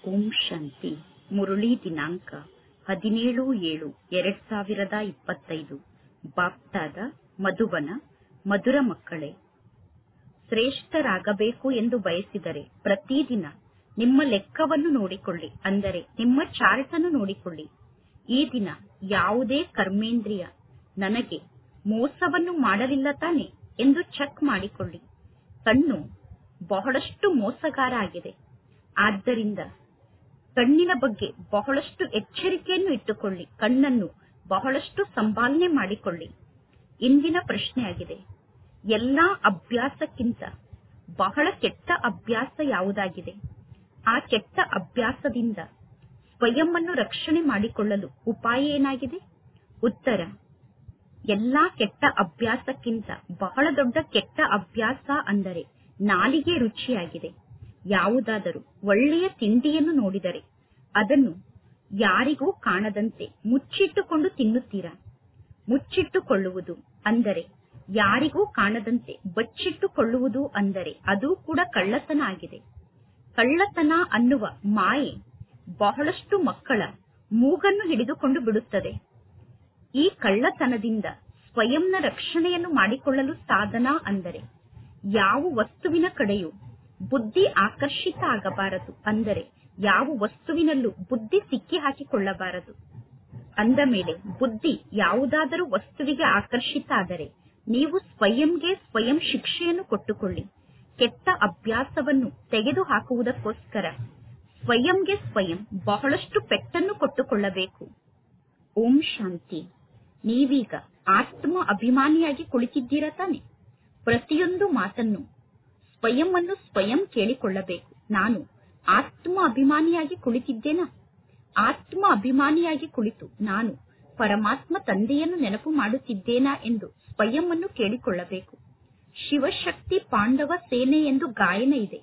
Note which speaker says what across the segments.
Speaker 1: ಓಂ ಶಾಂತಿ. ಮುರಳಿ ದಿನಾಂಕ 17/7/2025. ಬಾಪ್ತಾದ ಮಧುಬನ. ಮಧುರ ಮಕ್ಕಳೇ, ಶ್ರೇಷ್ಠರಾಗಬೇಕು ಎಂದು ಬಯಸಿದರೆ ಪ್ರತಿದಿನ ನಿಮ್ಮ ಲೆಕ್ಕವನ್ನು ನೋಡಿಕೊಳ್ಳಿ, ಅಂದರೆ ನಿಮ್ಮ ಚಾರ್ಟ್ ಅನ್ನು ನೋಡಿಕೊಳ್ಳಿ. ಈ ದಿನ ಯಾವುದೇ ಕರ್ಮೇಂದ್ರಿಯ ನನಗೆ ಮೋಸವನ್ನು ಮಾಡಲಿಲ್ಲ ತಾನೆ ಎಂದು ಚೆಕ್ ಮಾಡಿಕೊಳ್ಳಿ. ಕಣ್ಣು ಬಹಳಷ್ಟು ಮೋಸಗಾರ ಆಗಿದೆ. ಆದ್ದರಿಂದ ಕಣ್ಣಿನ ಬಗ್ಗೆ ಬಹಳಷ್ಟು ಎಚ್ಚರಿಕೆಯನ್ನು ಇಟ್ಟುಕೊಳ್ಳಿ. ಕಣ್ಣನ್ನು ಬಹಳಷ್ಟು ಸಂಪಾಲನೆ ಮಾಡಿಕೊಳ್ಳಿ. ಇಂದಿನ ಪ್ರಶ್ನೆಯಾಗಿದೆ, ಎಲ್ಲಾ ಅಭ್ಯಾಸಕ್ಕಿಂತ ಬಹಳ ಕೆಟ್ಟ ಅಭ್ಯಾಸ ಯಾವುದಾಗಿದೆ? ಆ ಕೆಟ್ಟ ಅಭ್ಯಾಸದಿಂದ ಸ್ವಯಂ ಅನ್ನು ರಕ್ಷಣೆ ಮಾಡಿಕೊಳ್ಳಲು ಉಪಾಯ ಏನಾಗಿದೆ? ಉತ್ತರ, ಎಲ್ಲಾ ಕೆಟ್ಟ ಅಭ್ಯಾಸಕ್ಕಿಂತ ಬಹಳ ದೊಡ್ಡ ಕೆಟ್ಟ ಅಭ್ಯಾಸ ಅಂದರೆ ನಾಲಿಗೆ ರುಚಿಯಾಗಿದೆ. ಯಾವುದಾದರೂ ಒಳ್ಳೆಯ ತಿಂಡಿಯನ್ನು ನೋಡಿದರೆ ಅದನ್ನು ಯಾರಿಗೂ ಕಾಣದಂತೆ ಮುಚ್ಚಿಟ್ಟುಕೊಂಡು ತಿನ್ನುತ್ತೀರಾ? ಮುಚ್ಚಿಟ್ಟುಕೊಳ್ಳುವುದು ಅಂದರೆ ಯಾರಿಗೂ ಕಾಣದಂತೆ ಬಚ್ಚಿಟ್ಟುಕೊಳ್ಳುವುದು ಅಂದರೆ ಅದು ಕೂಡ ಕಳ್ಳತನ ಆಗಿದೆ. ಕಳ್ಳತನ ಅನ್ನುವ ಮಾಯೆ ಬಹಳಷ್ಟು ಮಕ್ಕಳ ಮೂಗನ್ನು ಹಿಡಿದುಕೊಂಡು ಬಿಡುತ್ತದೆ. ಈ ಕಳ್ಳತನದಿಂದ ಸ್ವಯಂನ ರಕ್ಷಣೆಯನ್ನು ಮಾಡಿಕೊಳ್ಳಲು ಸಾಧನ ಅಂದರೆ ಯಾವ ವಸ್ತುವಿನ ಕಡೆಯೂ ಬುದ್ಧಿ ಆಕರ್ಷಿತ ಆಗಬಾರದು, ಅಂದರೆ ಯಾವ ವಸ್ತುವಿನಲ್ಲೂ ಬುದ್ಧಿ ಸಿಕ್ಕಿ ಹಾಕಿಕೊಳ್ಳಬಾರದು. ಅಂದ ಮೇಲೆ ಬುದ್ಧಿ ಯಾವುದಾದರೂ ವಸ್ತುವಿಗೆ ಆಕರ್ಷಿತ ಆದರೆ ನೀವು ಸ್ವಯಂಗೆ ಸ್ವಯಂ ಶಿಕ್ಷೆಯನ್ನು ಕೊಟ್ಟುಕೊಳ್ಳಿ. ಕೆಟ್ಟ ಅಭ್ಯಾಸವನ್ನು ತೆಗೆದು ಹಾಕುವುದಕ್ಕೋಸ್ಕರ ಸ್ವಯಂಗೆ ಸ್ವಯಂ ಬಹಳಷ್ಟು ಪೆಟ್ಟನ್ನು ಕೊಟ್ಟುಕೊಳ್ಳಬೇಕು. ಓಂ ಶಾಂತಿ. ನೀವೀಗ ಆತ್ಮ ಅಭಿಮಾನಿಯಾಗಿ ಕುಳಿತಿದ್ದೀರಾ ತಾನೆ? ಪ್ರತಿಯೊಂದು ಮಾತನ್ನು ಸ್ವಯಂ ಅನ್ನು ಸ್ವಯಂ ಕೇಳಿಕೊಳ್ಳಬೇಕು. ನಾನು ಆತ್ಮ ಅಭಿಮಾನಿಯಾಗಿ ಕುಳಿತಿದ್ದೇನಾ? ಆತ್ಮ ಅಭಿಮಾನಿಯಾಗಿ ಕುಳಿತು ನಾನು ಪರಮಾತ್ಮ ತಂದೆಯನ್ನು ನೆನಪು ಮಾಡುತ್ತಿದ್ದೇನಾ ಎಂದು ಸ್ವಯಂ ಅನ್ನು ಕೇಳಿಕೊಳ್ಳಬೇಕು. ಶಿವಶಕ್ತಿ ಪಾಂಡವ ಸೇನೆ ಎಂದು ಗಾಯನ ಇದೆ.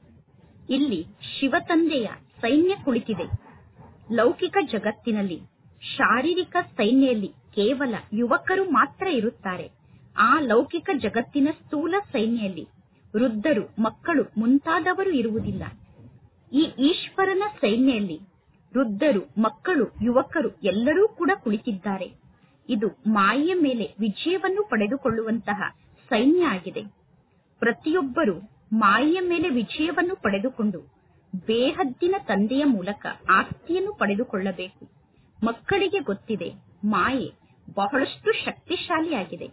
Speaker 1: ಇಲ್ಲಿ ಶಿವ ತಂದೆಯ ಸೈನ್ಯ ಕುಳಿತಿದೆ. ಲೌಕಿಕ ಜಗತ್ತಿನಲ್ಲಿ ಶಾರೀರಿಕ ಸೈನ್ಯದಲ್ಲಿ ಕೇವಲ ಯುವಕರು ಮಾತ್ರ ಇರುತ್ತಾರೆ. ಆ ಲೌಕಿಕ ಜಗತ್ತಿನ ಸ್ಥೂಲ ಸೈನ್ಯದಲ್ಲಿ ವೃದ್ಧರು, ಮಕ್ಕಳು ಮುಂತಾದವರು ಇರುವುದಿಲ್ಲ. ಈ ಈಶ್ವರನ ಸೈನ್ಯದಲ್ಲಿ ವೃದ್ಧರು, ಮಕ್ಕಳು, ಯುವಕರು ಎಲ್ಲರೂ ಕೂಡ ಕುಳಿತಿದ್ದಾರೆ. ಇದು ಮಾಯೆಯ ಮೇಲೆ ವಿಜಯವನ್ನು ಪಡೆದುಕೊಳ್ಳುವಂತಹ ಸೈನ್ಯ ಆಗಿದೆ. ಪ್ರತಿಯೊಬ್ಬರು ಮಾಯೆಯ ಮೇಲೆ ವಿಜಯವನ್ನು ಪಡೆದುಕೊಂಡು ಬೇಹದ್ದಿನ ತಂದೆಯ ಮೂಲಕ ಆಸ್ತಿಯನ್ನು ಪಡೆದುಕೊಳ್ಳಬೇಕು. ಮಕ್ಕಳಿಗೆ ಗೊತ್ತಿದೆ, ಮಾಯೆ ಬಹಳಷ್ಟು ಶಕ್ತಿಶಾಲಿಯಾಗಿದೆ.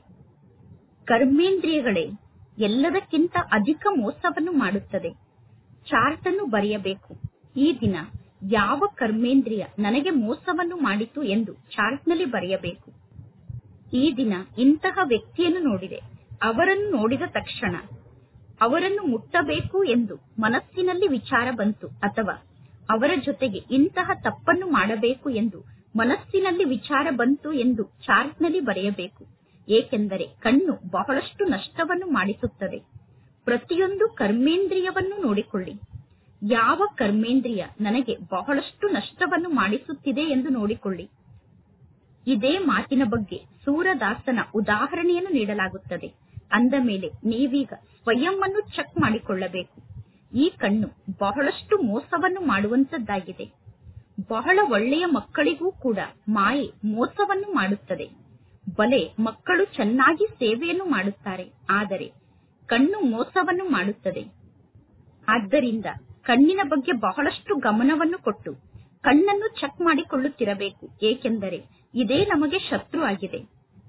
Speaker 1: ಕರ್ಮೇಂದ್ರಿಯಗಳೇ ಎಲ್ಲದಕ್ಕಿಂತ ಅಧಿಕ ಮೋಸವನ್ನು ಮಾಡುತ್ತದೆ. ಚಾರ್ಟ್ ಅನ್ನು ಬರೆಯಬೇಕು. ಈ ದಿನ ಯಾವ ಕರ್ಮೇಂದ್ರಿಯ ನನಗೆ ಮೋಸವನ್ನು ಮಾಡಿತು ಎಂದು ಚಾರ್ಟ್ನಲ್ಲಿ ಬರೆಯಬೇಕು. ಈ ದಿನ ಇಂತಹ ವ್ಯಕ್ತಿಯನ್ನು ನೋಡಿದೆ, ಅವರನ್ನು ನೋಡಿದ ತಕ್ಷಣ ಅವರನ್ನು ಮುಟ್ಟಬೇಕು ಎಂದು ಮನಸ್ಸಿನಲ್ಲಿ ವಿಚಾರ ಬಂತು, ಅಥವಾ ಅವರ ಜೊತೆಗೆ ಇಂತಹ ತಪ್ಪನ್ನು ಮಾಡಬೇಕು ಎಂದು ಮನಸ್ಸಿನಲ್ಲಿ ವಿಚಾರ ಬಂತು ಎಂದು ಚಾರ್ಟ್ನಲ್ಲಿ ಬರೆಯಬೇಕು. ಏಕೆಂದರೆ ಕಣ್ಣು ಬಹಳಷ್ಟು ನಷ್ಟವನ್ನು ಮಾಡಿಸುತ್ತದೆ. ಪ್ರತಿಯೊಂದು ಕರ್ಮೇಂದ್ರಿಯವನ್ನು ನೋಡಿಕೊಳ್ಳಿ. ಯಾವ ಕರ್ಮೇಂದ್ರಿಯ ನನಗೆ ಬಹಳಷ್ಟು ನಷ್ಟವನ್ನು ಮಾಡಿಸುತ್ತಿದೆ ಎಂದು ನೋಡಿಕೊಳ್ಳಿ. ಇದೇ ಮಾತಿನ ಬಗ್ಗೆ ಸೂರದಾಸನ ಉದಾಹರಣೆಯನ್ನು ನೀಡಲಾಗುತ್ತದೆ. ಅಂದ ಮೇಲೆ ನೀವೀಗ ಸ್ವಯಂ ಅನ್ನು ಚೆಕ್ ಮಾಡಿಕೊಳ್ಳಬೇಕು. ಈ ಕಣ್ಣು ಬಹಳಷ್ಟು ಮೋಸವನ್ನು ಮಾಡುವಂತದ್ದಾಗಿದೆ. ಬಹಳ ಒಳ್ಳೆಯ ಮಕ್ಕಳಿಗೂ ಕೂಡ ಮಾಯೆ ಮೋಸವನ್ನು ಮಾಡುತ್ತದೆ. ಬಲೆ ಮಕ್ಕಳು ಚೆನ್ನಾಗಿ ಸೇವೆಯನ್ನು ಮಾಡುತ್ತಾರೆ, ಆದರೆ ಕಣ್ಣು ಮೋಸವನ್ನು ಮಾಡುತ್ತದೆ. ಆದ್ದರಿಂದ ಕಣ್ಣಿನ ಬಗ್ಗೆ ಬಹಳಷ್ಟು ಗಮನವನ್ನು ಕೊಟ್ಟು ಕಣ್ಣನ್ನು ಚೆಕ್ ಮಾಡಿಕೊಳ್ಳುತ್ತಿರಬೇಕು. ಏಕೆಂದರೆ ಇದೇ ನಮಗೆ ಶತ್ರು ಆಗಿದೆ.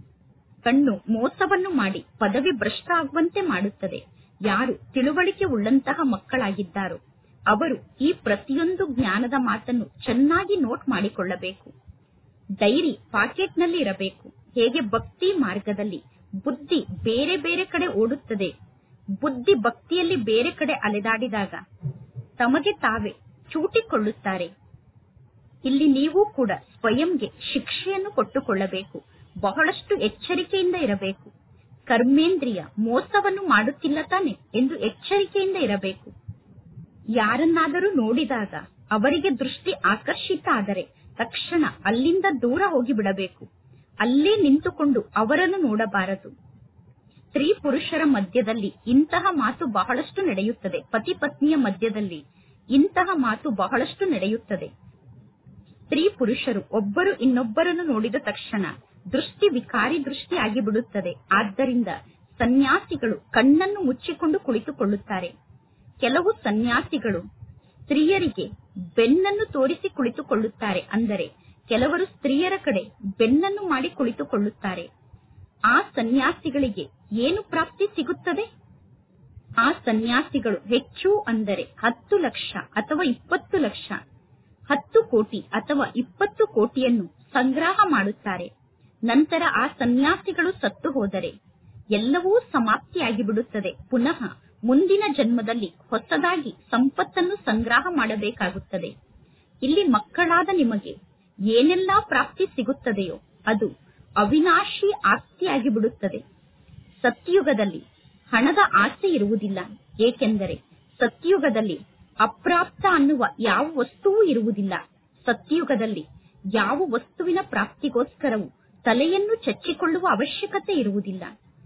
Speaker 1: ಕಣ್ಣು ಮೋಸವನ್ನು ಮಾಡಿ ಪದವಿ ಭ್ರಷ್ಟ ಆಗುವಂತೆ ಮಾಡುತ್ತದೆ. ಯಾರು ತಿಳುವಳಿಕೆ ಉಳ್ಳಂತಹ ಮಕ್ಕಳಾಗಿದ್ದಾರೋ ಅವರು ಈ ಪ್ರತಿಯೊಂದು ಜ್ಞಾನದ ಮಾತನ್ನು ಚೆನ್ನಾಗಿ ನೋಟ್ ಮಾಡಿಕೊಳ್ಳಬೇಕು. ಡೈರಿ ಪಾಕೆಟ್ನಲ್ಲಿ ಇರಬೇಕು. ಹೇಗೆ ಭಕ್ತಿ ಮಾರ್ಗದಲ್ಲಿ ಬುದ್ಧಿ ಬೇರೆ ಬೇರೆ ಕಡೆ ಓಡುತ್ತದೆ, ಬುದ್ಧಿ ಭಕ್ತಿಯಲ್ಲಿ ಬೇರೆ ಕಡೆ ಅಲೆದಾಡಿದಾಗ ತಮಗೆ ತಾವೇ ಚೂಟಿಕೊಳ್ಳುತ್ತಾರೆ. ಇಲ್ಲಿ ನೀವು ಕೂಡ ಸ್ವಯಂಗೆ ಶಿಕ್ಷೆಯನ್ನು ಕೊಟ್ಟುಕೊಳ್ಳಬೇಕು. ಬಹಳಷ್ಟು ಎಚ್ಚರಿಕೆಯಿಂದ ಇರಬೇಕು. ಕರ್ಮೇಂದ್ರಿಯ ಮೋಸವನ್ನು ಮಾಡುತ್ತಿಲ್ಲ ತಾನೆ ಎಂದು ಎಚ್ಚರಿಕೆಯಿಂದ ಇರಬೇಕು. ಯಾರನ್ನಾದರೂ ನೋಡಿದಾಗ ಅವರಿಗೆ ದೃಷ್ಟಿ ಆಕರ್ಷಿತ ಆದರೆ ತಕ್ಷಣ ಅಲ್ಲಿಂದ ದೂರ ಹೋಗಿಬಿಡಬೇಕು. ಅಲ್ಲೇ ನಿಂತುಕೊಂಡು ಅವರನ್ನು ನೋಡಬಾರದು. ಸ್ತ್ರೀ ಪುರುಷರ ಮಧ್ಯದಲ್ಲಿ ಇಂತಹ ಮಾತು ಬಹಳಷ್ಟು ನಡೆಯುತ್ತದೆ. ಪತಿ ಪತ್ನಿಯ ಮಧ್ಯದಲ್ಲಿ ಇಂತಹ ಮಾತು ಬಹಳಷ್ಟು ನಡೆಯುತ್ತದೆ. ಸ್ತ್ರೀ ಪುರುಷರು ಒಬ್ಬರು ಇನ್ನೊಬ್ಬರನ್ನು ನೋಡಿದ ತಕ್ಷಣ ದೃಷ್ಟಿ ವಿಕಾರಿ ದೃಷ್ಟಿ ಆಗಿಬಿಡುತ್ತದೆ. ಆದ್ದರಿಂದ ಸನ್ಯಾಸಿಗಳು ಕಣ್ಣನ್ನು ಮುಚ್ಚಿಕೊಂಡು ಕುಳಿತುಕೊಳ್ಳುತ್ತಾರೆ. ಕೆಲವು ಸನ್ಯಾಸಿಗಳು ಸ್ತ್ರೀಯರಿಗೆ ಬೆನ್ನನ್ನು ತೋರಿಸಿ ಕುಳಿತುಕೊಳ್ಳುತ್ತಾರೆ. ಅಂದರೆ ಕೆಲವರು ಸ್ತ್ರೀಯರ ಕಡೆ ಬೆನ್ನನ್ನು ಮಾಡಿ ಕುಳಿತುಕೊಳ್ಳುತ್ತಾರೆ. ಆ ಸನ್ಯಾಸಿಗಳಿಗೆ ಏನು ಪ್ರಾಪ್ತಿ ಸಿಗುತ್ತದೆ? ಆ ಸನ್ಯಾಸಿಗಳು ಹೆಚ್ಚು ಅಂದರೆ 10 ಲಕ್ಷ ಅಥವಾ 20 ಲಕ್ಷ, 10 ಕೋಟಿ ಅಥವಾ 20 ಕೋಟಿಯನ್ನು ಸಂಗ್ರಹ ಮಾಡುತ್ತಾರೆ. ನಂತರ ಆ ಸನ್ಯಾಸಿಗಳು ಸತ್ತು ಹೋದರೆ ಎಲ್ಲವೂ ಸಮಾಪ್ತಿಯಾಗಿ ಬಿಡುತ್ತದೆ. ಪುನಃ ಮುಂದಿನ ಜನ್ಮದಲ್ಲಿ ಹೊಸದಾಗಿ ಸಂಪತ್ತನ್ನು ಸಂಗ್ರಹ ಮಾಡಬೇಕಾಗುತ್ತದೆ. ಇಲ್ಲಿ ಮಕ್ಕಳಾದ ನಿಮಗೆ ಏನೆಲ್ಲಾ ಪ್ರಾಪ್ತಿ ಸಿಗುತ್ತದೆಯೋ ಅದು ಅವಿನಾಶಿ ಆಸ್ತಿಯಾಗಿ ಬಿಡುತ್ತದೆ. ಸತ್ಯುಗದಲ್ಲಿ ಹಣದ ಆಸೆ ಇರುವುದಿಲ್ಲ. ಏಕೆಂದರೆ ಸತ್ಯುಗದಲ್ಲಿ ಅಪ್ರಾಪ್ತ ಅನ್ನುವ ಯಾವ ವಸ್ತುವೂ ಇರುವುದಿಲ್ಲ. ಸತ್ಯುಗದಲ್ಲಿ ಯಾವ ವಸ್ತುವಿನ ಪ್ರಾಪ್ತಿಗೋಸ್ಕರವೂ ತಲೆಯನ್ನು ಚಚ್ಚಿಕೊಳ್ಳುವ ಅವಶ್ಯಕತೆ ಇರುವುದಿಲ್ಲ.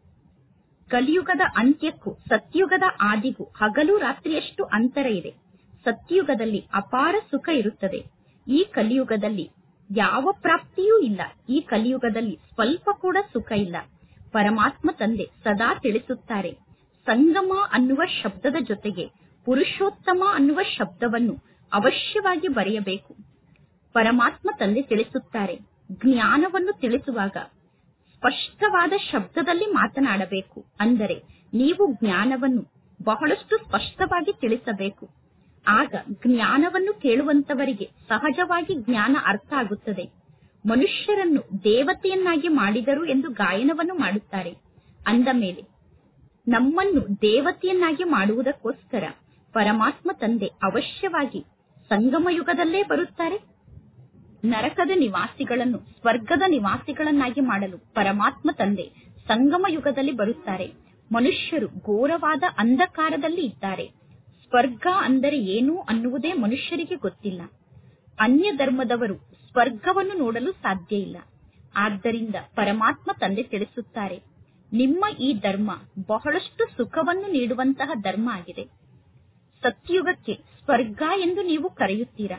Speaker 1: ಕಲಿಯುಗದ ಅಂತ್ಯಕ್ಕೂ ಸತ್ಯುಗದ ಆದಿಗೂ ಹಗಲು ರಾತ್ರಿಯಷ್ಟು ಅಂತರ ಇದೆ. ಸತ್ಯುಗದಲ್ಲಿ ಅಪಾರ ಸುಖ ಇರುತ್ತದೆ. ಈ ಕಲಿಯುಗದಲ್ಲಿ ಯಾವ ಪ್ರಾಪ್ತಿಯೂ ಇಲ್ಲ. ಈ ಕಲಿಯುಗದಲ್ಲಿ ಸ್ವಲ್ಪ ಕೂಡ ಸುಖ ಇಲ್ಲ. ಪರಮಾತ್ಮ ತಂದೆ ಸದಾ ತಿಳಿಸುತ್ತಾರೆ, ಸಂಗಮ ಅನ್ನುವ ಶಬ್ದದ ಜೊತೆಗೆ ಪುರುಷೋತ್ತಮ ಅನ್ನುವ ಶಬ್ದವನ್ನು ಅವಶ್ಯವಾಗಿ ಬರೆಯಬೇಕು. ಪರಮಾತ್ಮ ತಂದೆ ತಿಳಿಸುತ್ತಾರೆ, ಜ್ಞಾನವನ್ನು ತಿಳಿಸುವಾಗ ಸ್ಪಷ್ಟವಾದ ಶಬ್ದದಲ್ಲಿ ಮಾತನಾಡಬೇಕು. ಅಂದರೆ ನೀವು ಜ್ಞಾನವನ್ನು ಬಹಳಷ್ಟು ಸ್ಪಷ್ಟವಾಗಿ ತಿಳಿಸಬೇಕು. ಆಗ ಜ್ಞಾನವನ್ನು ಕೇಳುವಂತವರಿಗೆ ಸಹಜವಾಗಿ ಜ್ಞಾನ ಅರ್ಥ ಆಗುತ್ತದೆ. ಮನುಷ್ಯರನ್ನು ದೇವತೆಯನ್ನಾಗಿ ಮಾಡಿದರು ಎಂದು ಗಾಯನವನ್ನು ಮಾಡುತ್ತಾರೆ. ಅಂದ ಮೇಲೆ ನಮ್ಮನ್ನು ದೇವತೆಯನ್ನಾಗಿ ಮಾಡುವುದಕ್ಕೋಸ್ಕರ ಪರಮಾತ್ಮ ತಂದೆ ಅವಶ್ಯವಾಗಿ ಸಂಗಮ ಯುಗದಲ್ಲೇ ಬರುತ್ತಾರೆ. ನರಕದ ನಿವಾಸಿಗಳನ್ನು ಸ್ವರ್ಗದ ನಿವಾಸಿಗಳನ್ನಾಗಿ ಮಾಡಲು ಪರಮಾತ್ಮ ತಂದೆ ಸಂಗಮ ಯುಗದಲ್ಲಿ ಬರುತ್ತಾರೆ. ಮನುಷ್ಯರು ಘೋರವಾದ ಅಂಧಕಾರದಲ್ಲಿ ಇದ್ದಾರೆ. ಸ್ವರ್ಗ ಅಂದರೆ ಏನು ಅನ್ನುವುದೇ ಮನುಷ್ಯರಿಗೆ ಗೊತ್ತಿಲ್ಲ. ಅನ್ಯ ಧರ್ಮದವರು ಸ್ವರ್ಗವನ್ನು ನೋಡಲು ಸಾಧ್ಯ ಇಲ್ಲ. ಆದ್ದರಿಂದ ಪರಮಾತ್ಮ ತಂದೆ ತಿಳಿಸುತ್ತಾರೆ, ನಿಮ್ಮ ಈ ಧರ್ಮ ಬಹಳಷ್ಟು ಸುಖವನ್ನು ನೀಡುವಂತಹ ಧರ್ಮ ಆಗಿದೆ. ಸತ್ಯುಗಕ್ಕೆ ಸ್ವರ್ಗ ಎಂದು ನೀವು ಕರೆಯುತ್ತೀರಾ.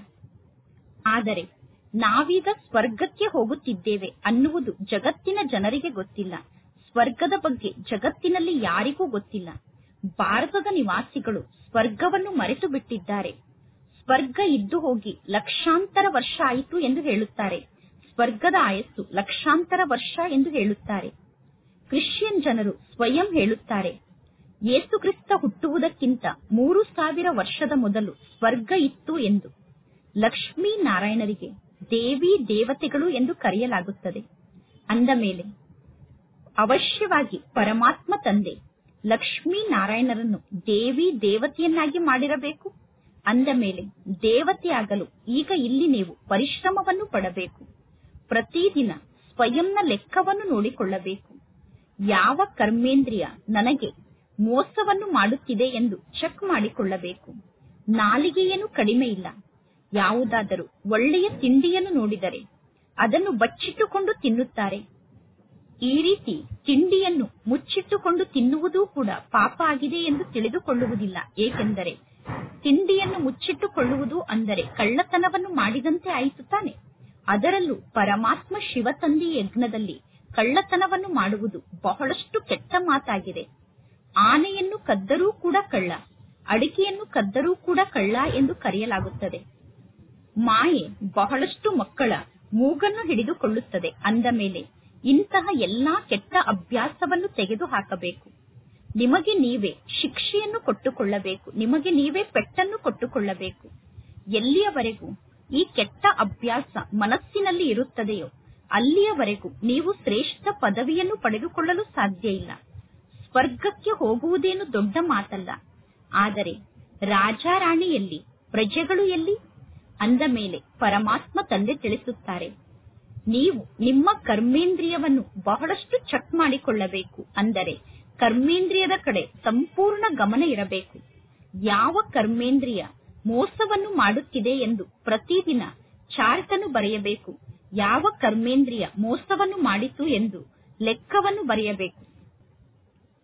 Speaker 1: ಆದರೆ ನಾವೀಗ ಸ್ವರ್ಗಕ್ಕೆ ಹೋಗುತ್ತಿದ್ದೇವೆ ಅನ್ನುವುದು ಜಗತ್ತಿನ ಜನರಿಗೆ ಗೊತ್ತಿಲ್ಲ. ಸ್ವರ್ಗದ ಬಗ್ಗೆ ಜಗತ್ತಿನಲ್ಲಿ ಯಾರಿಗೂ ಗೊತ್ತಿಲ್ಲ. ಭಾರತದ ನಿವಾಸಿಗಳು ಸ್ವರ್ಗವನ್ನು ಮರೆತು ಬಿಟ್ಟಿದ್ದಾರೆ. ಸ್ವರ್ಗ ಇದ್ದು ಹೋಗಿ ಲಕ್ಷಾಂತರ ವರ್ಷ ಆಯಿತು ಎಂದು ಹೇಳುತ್ತಾರೆ. ಸ್ವರ್ಗದ ಆಯಸ್ಸು ಲಕ್ಷಾಂತರ ವರ್ಷ ಎಂದು ಹೇಳುತ್ತಾರೆ. ಕ್ರಿಶ್ಚಿಯನ್ ಜನರು ಸ್ವಯಂ ಹೇಳುತ್ತಾರೆ, ಯೇಸು ಕ್ರಿಸ್ತ ಹುಟ್ಟುವುದಕ್ಕಿಂತ 3000 ವರ್ಷದ ಮೊದಲು ಸ್ವರ್ಗ ಇತ್ತು ಎಂದು. ಲಕ್ಷ್ಮೀ ನಾರಾಯಣರಿಗೆ ದೇವಿ ದೇವತೆಗಳು ಎಂದು ಕರೆಯಲಾಗುತ್ತದೆ. ಅಂದ ಮೇಲೆ ಅವಶ್ಯವಾಗಿ ಪರಮಾತ್ಮ ತಂದೆ ಲಕ್ಷ್ಮೀ ನಾರಾಯಣರನ್ನು ದೇವಿ ದೇವತೆಯನ್ನಾಗಿ ಮಾಡಿರಬೇಕು. ಅಂದ ಮೇಲೆ ದೇವತೆಯಾಗಲು ಈಗ ಇಲ್ಲಿ ನೀವು ಪರಿಶ್ರಮವನ್ನು ಪಡಬೇಕು. ಪ್ರತಿದಿನ ಸ್ವಯಂನ ಲೆಕ್ಕವನ್ನು ನೋಡಿಕೊಳ್ಳಬೇಕು. ಯಾವ ಕರ್ಮೇಂದ್ರಿಯ ನನಗೆ ಮೋಸವನ್ನು ಮಾಡುತ್ತಿದೆ ಎಂದು ಚೆಕ್ ಮಾಡಿಕೊಳ್ಳಬೇಕು. ನಾಲಿಗೆಯೇನು ಕಡಿಮೆ ಇಲ್ಲ. ಯಾವುದಾದರೂ ಒಳ್ಳೆಯ ತಿಂಡಿಯನ್ನು ನೋಡಿದರೆ ಅದನ್ನು ಬಚ್ಚಿಟ್ಟುಕೊಂಡು ತಿನ್ನುತ್ತಾರೆ. ಈ ರೀತಿ ತಿಂಡಿಯನ್ನು ಮುಚ್ಚಿಟ್ಟುಕೊಂಡು ತಿನ್ನುವುದೂ ಕೂಡ ಪಾಪ ಆಗಿದೆ ಎಂದು ತಿಳಿದುಕೊಳ್ಳುವುದಿಲ್ಲ. ಏಕೆಂದರೆ ತಿಂಡಿಯನ್ನು ಮುಚ್ಚಿಟ್ಟುಕೊಳ್ಳುವುದು ಅಂದರೆ ಕಳ್ಳತನವನ್ನು ಮಾಡಿದಂತೆ ಆಯಿತು ತಾನೆ. ಅದರಲ್ಲೂ ಪರಮಾತ್ಮ ಶಿವತಂದೆ ಯಜ್ಞದಲ್ಲಿ ಕಳ್ಳತನವನ್ನು ಮಾಡುವುದು ಬಹಳಷ್ಟು ಕೆಟ್ಟ ಮಾತಾಗಿದೆ. ಆನೆಯನ್ನು ಕದ್ದರೂ ಕೂಡ ಕಳ್ಳ, ಅಡಿಕೆಯನ್ನು ಕದ್ದರೂ ಕೂಡ ಕಳ್ಳ ಎಂದು ಕರೆಯಲಾಗುತ್ತದೆ. ಮಾಯೆ ಬಹಳಷ್ಟು ಮಕ್ಕಳ ಮೂಗನ್ನು ಹಿಡಿದುಕೊಳ್ಳುತ್ತದೆ. ಅಂದ ಮೇಲೆ ಇಂತಹ ಎಲ್ಲಾ ಕೆಟ್ಟ ಅಭ್ಯಾಸವನ್ನು ತೆಗೆದು ಹಾಕಬೇಕು. ನಿಮಗೆ ನೀವೇ ಶಿಕ್ಷೆಯನ್ನು ಕೊಟ್ಟುಕೊಳ್ಳಬೇಕು. ನಿಮಗೆ ನೀವೇ ಪೆಟ್ಟನ್ನು ಕೊಟ್ಟುಕೊಳ್ಳಬೇಕು. ಎಲ್ಲಿಯವರೆಗೂ ಈ ಕೆಟ್ಟ ಅಭ್ಯಾಸ ಮನಸ್ಸಿನಲ್ಲಿ ಇರುತ್ತದೆಯೋ ಅಲ್ಲಿಯವರೆಗೂ ನೀವು ಶ್ರೇಷ್ಠ ಪದವಿಯನ್ನು ಪಡೆದುಕೊಳ್ಳಲು ಸಾಧ್ಯ ಇಲ್ಲ. ಸ್ವರ್ಗಕ್ಕೆ ಹೋಗುವುದೇನು ದೊಡ್ಡ ಮಾತಲ್ಲ. ಆದರೆ ರಾಜಾರಾಣಿ ಎಲ್ಲಿ, ಪ್ರಜೆಗಳು ಎಲ್ಲಿ? ಅಂದ ಮೇಲೆ ಪರಮಾತ್ಮ ತಂದೆ ತಿಳಿಸುತ್ತಾರೆ, ನೀವು ನಿಮ್ಮ ಕರ್ಮೇಂದ್ರಿಯವನ್ನು ಬಹಳಷ್ಟು ಚೆಕ್ ಮಾಡಿಕೊಳ್ಳಬೇಕು. ಅಂದರೆ ಕರ್ಮೇಂದ್ರಿಯದ ಕಡೆ ಸಂಪೂರ್ಣ ಗಮನ ಇರಬೇಕು. ಯಾವ ಕರ್ಮೇಂದ್ರಿಯ ಮೋಸವನ್ನು ಮಾಡುತ್ತಿದೆ ಎಂದು ಪ್ರತಿದಿನ ಚಾರ್ಟ್ ಅನ್ನು ಬರೆಯಬೇಕು. ಯಾವ ಕರ್ಮೇಂದ್ರಿಯ ಮೋಸವನ್ನು ಮಾಡಿತು ಎಂದು ಲೆಕ್ಕವನ್ನು ಬರೆಯಬೇಕು.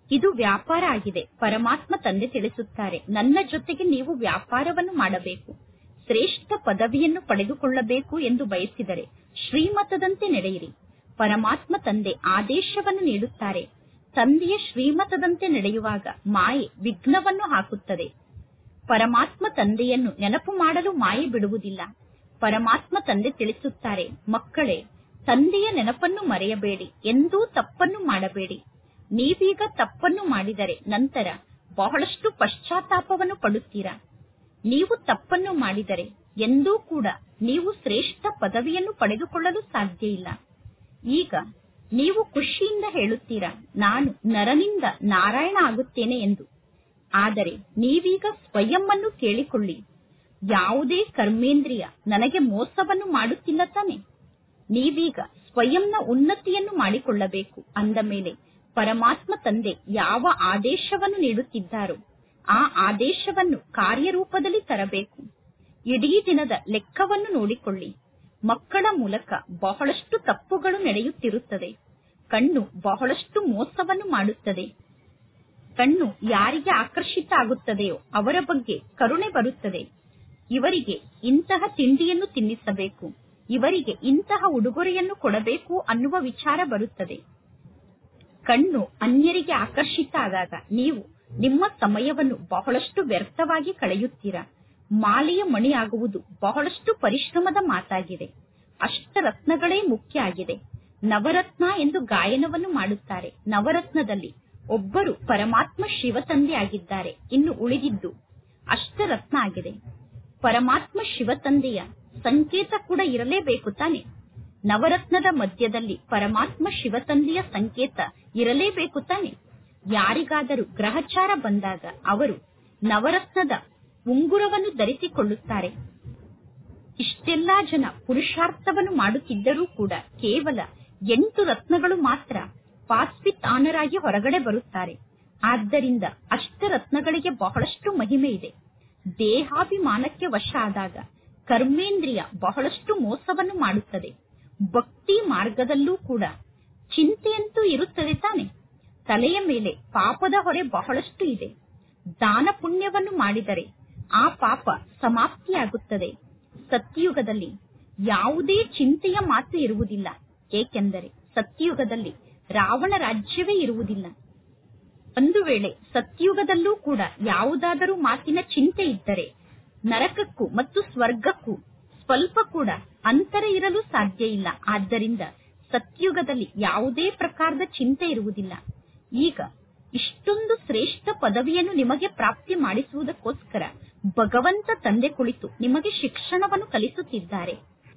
Speaker 1: ಇದು ವ್ಯಾಪಾರ ಆಗಿದೆ. ಪರಮಾತ್ಮ ತಂದೆ ತಿಳಿಸುತ್ತಾರೆ, ನನ್ನ ಜೊತೆಗೆ ನೀವು ವ್ಯಾಪಾರವನ್ನು ಮಾಡಬೇಕು. ಶ್ರೇಷ್ಠ ಪದವಿಯನ್ನು ಪಡೆದುಕೊಳ್ಳಬೇಕು ಎಂದು ಬಯಸಿದರೆ ಶ್ರೀಮತದಂತೆ ನಡೆಯಿರಿ. ಪರಮಾತ್ಮ ತಂದೆ ಆದೇಶವನ್ನು ನೀಡುತ್ತಾರೆ. ತಂದೆಯ ಶ್ರೀಮತದಂತೆ ನಡೆಯುವಾಗ ಮಾಯೆ ವಿಘ್ನವನ್ನು ಹಾಕುತ್ತದೆ. ಪರಮಾತ್ಮ ತಂದೆಯನ್ನು ನೆನಪು ಮಾಡಲು ಮಾಯೆ ಬಿಡುವುದಿಲ್ಲ. ಪರಮಾತ್ಮ ತಂದೆ ತಿಳಿಸುತ್ತಾರೆ, ಮಕ್ಕಳೇ, ತಂದೆಯ ನೆನಪನ್ನು ಮರೆಯಬೇಡಿ, ಎಂದೂ ತಪ್ಪನ್ನು ಮಾಡಬೇಡಿ. ನೀವೀಗ ತಪ್ಪನ್ನು ಮಾಡಿದರೆ ನಂತರ ಬಹಳಷ್ಟು ಪಶ್ಚಾತ್ತಾಪವನ್ನು ಪಡುತ್ತೀರಾ. ನೀವು ತಪ್ಪನ್ನು ಮಾಡಿದರೆ ಎಂದೂ ಕೂಡ ನೀವು ಶ್ರೇಷ್ಠ ಪದವಿಯನ್ನು ಪಡೆದುಕೊಳ್ಳಲು ಸಾಧ್ಯ ಇಲ್ಲ. ಈಗ ನೀವು ಖುಷಿಯಿಂದ ಹೇಳುತ್ತೀರಾ, ನಾನು ನರನಿಂದ ನಾರಾಯಣ ಆಗುತ್ತೇನೆ ಎಂದು. ಆದರೆ ನೀವೀಗ ಸ್ವಯಂ ಅನ್ನು ಕೇಳಿಕೊಳ್ಳಿ, ಯಾವುದೇ ಕರ್ಮೇಂದ್ರಿಯ ನನಗೆ ಮೋಸವನ್ನು ಮಾಡುತ್ತಿಲ್ಲ ತಾನೆ. ನೀವೀಗ ಸ್ವಯಂನ ಉನ್ನತಿಯನ್ನು ಮಾಡಿಕೊಳ್ಳಬೇಕು. ಅಂದ ಮೇಲೆ ಪರಮಾತ್ಮ ತಂದೆ ಯಾವ ಆದೇಶವನ್ನು ನೀಡುತ್ತಿದ್ದಾರೋ ಆ ಆದೇಶವನ್ನು ಕಾರ್ಯರೂಪದಲ್ಲಿ ತರಬೇಕು. ಇಡೀ ದಿನದ ಲೆಕ್ಕವನ್ನು ನೋಡಿಕೊಳ್ಳಿ. ಮಕ್ಕಳ ಮೂಲಕ ಬಹಳಷ್ಟು ತಪ್ಪುಗಳು ನಡೆಯುತ್ತಿರುತ್ತದೆ. ಕಣ್ಣು ಬಹಳಷ್ಟು ಮೋಸವನ್ನು ಮಾಡುತ್ತದೆ. ಕಣ್ಣು ಯಾರಿಗೆ ಆಕರ್ಷಿತ ಆಗುತ್ತದೆಯೋ ಅವರ ಬಗ್ಗೆ ಕರುಣೆ ಬರುತ್ತದೆ. ಇವರಿಗೆ ಇಂತಹ ತಿಂಡಿಯನ್ನು ತಿನ್ನಿಸಬೇಕು, ಇವರಿಗೆ ಇಂತಹ ಉಡುಗೊರೆಯನ್ನು ಕೊಡಬೇಕು ಅನ್ನುವ ವಿಚಾರ ಬರುತ್ತದೆ. ಕಣ್ಣು ಅನ್ಯರಿಗೆ ಆಕರ್ಷಿತ ಆದಾಗ ನೀವು ನಿಮ್ಮ ಸಮಯವನ್ನು ಬಹಳಷ್ಟು ವ್ಯರ್ಥವಾಗಿ ಕಳೆಯುತ್ತೀರಾ. ಮಾಲೆಯ ಮಣಿ ಆಗುವುದು ಬಹಳಷ್ಟು ಪರಿಶ್ರಮದ ಮಾತಾಗಿದೆ. ಅಷ್ಟರತ್ನಗಳೇ ಮುಖ್ಯ ಆಗಿದೆ. ನವರತ್ನ ಎಂದು ಗಾಯನವನ್ನು ಮಾಡುತ್ತಾರೆ. ನವರತ್ನದಲ್ಲಿ ಒಬ್ಬರು ಪರಮಾತ್ಮ ಶಿವ ತಂದೆ ಆಗಿದ್ದಾರೆ. ಇನ್ನು ಉಳಿದಿದ್ದು ಅಷ್ಟರತ್ನ ಆಗಿದೆ. ಪರಮಾತ್ಮ ಶಿವ ತಂದೆಯ ಸಂಕೇತ ಕೂಡ ಇರಲೇಬೇಕು ತಾನೆ. ನವರತ್ನದ ಮಧ್ಯದಲ್ಲಿ ಪರಮಾತ್ಮ ಶಿವ ತಂದೆಯ ಸಂಕೇತ ಇರಲೇಬೇಕು ತಾನೆ. ಯಾರಿಗಾದರೂ ಗ್ರಹಚಾರ ಬಂದಾಗ ಅವರು ನವರತ್ನದ ಉಂಗುರವನ್ನು ಧರಿಸಿಕೊಳ್ಳುತ್ತಾರೆ. ಇಷ್ಟೆಲ್ಲಾ ಜನ ಪುರುಷಾರ್ಥವನ್ನು ಮಾಡುತ್ತಿದ್ದರೂ ಕೂಡ ಕೇವಲ 8 ರತ್ನಗಳು ಮಾತ್ರ ಪಾಸ್ ವಿತ್ ಆನರ್ ಆಗಿ ಹೊರಗಡೆ ಬರುತ್ತಾರೆ. ಆದ್ದರಿಂದ ಅಷ್ಟರತ್ನಗಳಿಗೆ ಬಹಳಷ್ಟು ಮಹಿಮೆ ಇದೆ. ದೇಹಾಭಿಮಾನಕ್ಕೆ ವಶ ಆದಾಗ ಕರ್ಮೇಂದ್ರಿಯ ಬಹಳಷ್ಟು ಮೋಸವನ್ನು ಮಾಡುತ್ತದೆ. ಭಕ್ತಿ ಮಾರ್ಗದಲ್ಲೂ ಕೂಡ ಚಿಂತೆಯಂತೂ ಇರುತ್ತದೆ ತಾನೆ. ತಲೆಯ ಮೇಲೆ ಪಾಪದ ಹೊರೆ ಬಹಳಷ್ಟು ಇದೆ. ದಾನ ಪುಣ್ಯವನ್ನು ಮಾಡಿದರೆ ಆ ಪಾಪ ಸಮಾಪ್ತಿಯಾಗುತ್ತದೆ. ಸತ್ಯಯುಗದಲ್ಲಿ ಯಾವುದೇ ಚಿಂತೆಯ ಮಾತು ಇರುವುದಿಲ್ಲ. ಏಕೆಂದರೆ ಸತ್ಯಯುಗದಲ್ಲಿ ರಾವಣ ರಾಜ್ಯವೇ ಇರುವುದಿಲ್ಲ. ಒಂದು ವೇಳೆ ಸತ್ಯಯುಗದಲ್ಲೂ ಕೂಡ ಯಾವುದಾದರೂ ಮಾತಿನ ಚಿಂತೆ ಇದ್ದರೆ ನರಕಕ್ಕೂ ಮತ್ತು ಸ್ವರ್ಗಕ್ಕೂ ಸ್ವಲ್ಪ ಕೂಡ ಅಂತರ ಇರಲು ಸಾಧ್ಯ ಇಲ್ಲ. ಆದ್ದರಿಂದ ಸತ್ಯಯುಗದಲ್ಲಿ ಯಾವುದೇ ಪ್ರಕಾರದ ಚಿಂತೆ ಇರುವುದಿಲ್ಲ. ಈಗ ಇಷ್ಟೊಂದು ಶ್ರೇಷ್ಠ ಪದವಿಯನ್ನು ನಿಮಗೆ ಪ್ರಾಪ್ತಿ ಮಾಡಿಸುವುದಕ್ಕೋಸ್ಕರ ಭಗವಂತ ತಂದೆ ಕುಳಿತು ನಿಮಗೆ ಶಿಕ್ಷಣವನ್ನು ಕಲಿಸುತ್ತಿದ್ದಾರೆ.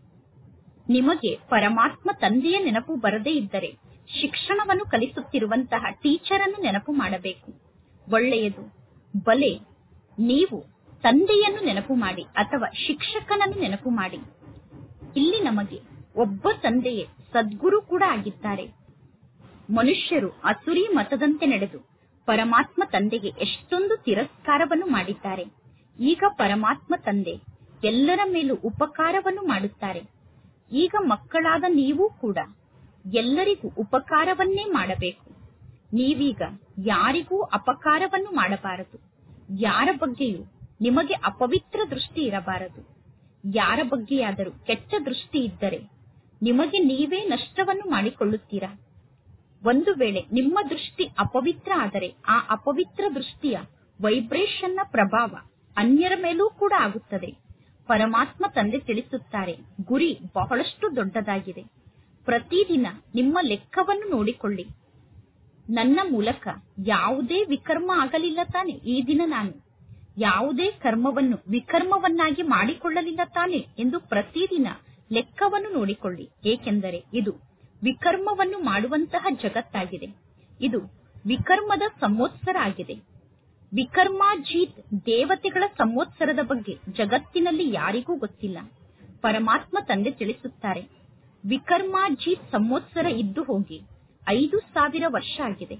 Speaker 1: ನಿಮಗೆ ಪರಮಾತ್ಮ ತಂದೆಯ ನೆನಪು ಬರದೇ ಇದ್ದರೆ ಶಿಕ್ಷಣವನ್ನು ಕಲಿಸುತ್ತಿರುವಂತಹ ಟೀಚರ್ ಅನ್ನು ನೆನಪು ಮಾಡಬೇಕು. ಒಳ್ಳೆಯದು. ಬಲೆ ನೀವು ತಂದೆಯನ್ನು ನೆನಪು ಮಾಡಿ ಅಥವಾ ಶಿಕ್ಷಕನನ್ನು ನೆನಪು ಮಾಡಿ. ಇಲ್ಲಿ ನಮಗೆ ಒಬ್ಬ ತಂದೆಯೇ ಸದ್ಗುರು ಕೂಡ ಆಗಿದ್ದಾರೆ. ಮನುಷ್ಯರು ಅಸುರಿ ಮತದಂತೆ ನಡೆದು ಪರಮಾತ್ಮ ತಂದೆಗೆ ಎಷ್ಟೊಂದು ತಿರಸ್ಕಾರವನ್ನು ಮಾಡಿದ್ದಾರೆ. ಈಗ ಪರಮಾತ್ಮ ತಂದೆ ಎಲ್ಲರ ಮೇಲೂ ಉಪಕಾರವನ್ನು ಮಾಡುತ್ತಾರೆ. ಈಗ ಮಕ್ಕಳಾದ ನೀವು ಕೂಡ ಎಲ್ಲರಿಗೂ ಉಪಕಾರವನ್ನೇ ಮಾಡಬೇಕು. ನೀವೀಗ ಯಾರಿಗೂ ಅಪಕಾರವನ್ನು ಮಾಡಬಾರದು. ಯಾರ ಬಗ್ಗೆಯೂ ನಿಮಗೆ ಅಪವಿತ್ರ ದೃಷ್ಟಿ ಇರಬಾರದು. ಯಾರ ಬಗ್ಗೆಯಾದರೂ ಕೆಟ್ಟ ದೃಷ್ಟಿ ಇದ್ದರೆ ನಿಮಗೆ ನೀವೇ ನಷ್ಟವನ್ನು ಮಾಡಿಕೊಳ್ಳುತ್ತೀರಾ. ಒಂದು ವೇಳೆ ನಿಮ್ಮ ದೃಷ್ಟಿ ಅಪವಿತ್ರ ಆದರೆ ಆ ಅಪವಿತ್ರ ದೃಷ್ಟಿಯ ವೈಬ್ರೇಷನ್ನ ಪ್ರಭಾವ ಅನ್ಯರ ಮೇಲೂ ಕೂಡ ಆಗುತ್ತದೆ. ಪರಮಾತ್ಮ ತಂದೆ ತಿಳಿಸುತ್ತಾರೆ, ಗುರಿ ಬಹಳಷ್ಟು ದೊಡ್ಡದಾಗಿದೆ. ಪ್ರತಿದಿನ ನಿಮ್ಮ ಲೆಕ್ಕವನ್ನು ನೋಡಿಕೊಳ್ಳಿ. ನನ್ನ ಮೂಲಕ ಯಾವುದೇ ವಿಕರ್ಮ ಆಗಲಿಲ್ಲ ತಾನೆ. ಈ ದಿನ ನಾನು ಯಾವುದೇ ಕರ್ಮವನ್ನು ವಿಕರ್ಮವನ್ನಾಗಿ ಮಾಡಿಕೊಳ್ಳಲಿಲ್ಲ ತಾನೆ ಎಂದು ಪ್ರತಿದಿನ ಲೆಕ್ಕವನ್ನು ನೋಡಿಕೊಳ್ಳಿ. ಏಕೆಂದರೆ ಇದು ವಿಕರ್ಮವನ್ನು ಮಾಡುವಂತಹ ಜಗತ್ತಾಗಿದೆ. ಇದು ವಿಕರ್ಮದ ಸಂವತ್ಸರ ಆಗಿದೆ. ವಿಕರ್ಮಾಜೀತ್ ದೇವತೆಗಳ ಸಂವತ್ಸರದ ಬಗ್ಗೆ ಜಗತ್ತಿನಲ್ಲಿ ಯಾರಿಗೂ ಗೊತ್ತಿಲ್ಲ. ಪರಮಾತ್ಮ ತಂದೆ ತಿಳಿಸುತ್ತಾರೆ, ವಿಕರ್ಮಾಜೀತ್ ಸಂವತ್ಸರ ಇದ್ದು ಹೋಗಿ 5000 ವರ್ಷ ಆಗಿದೆ.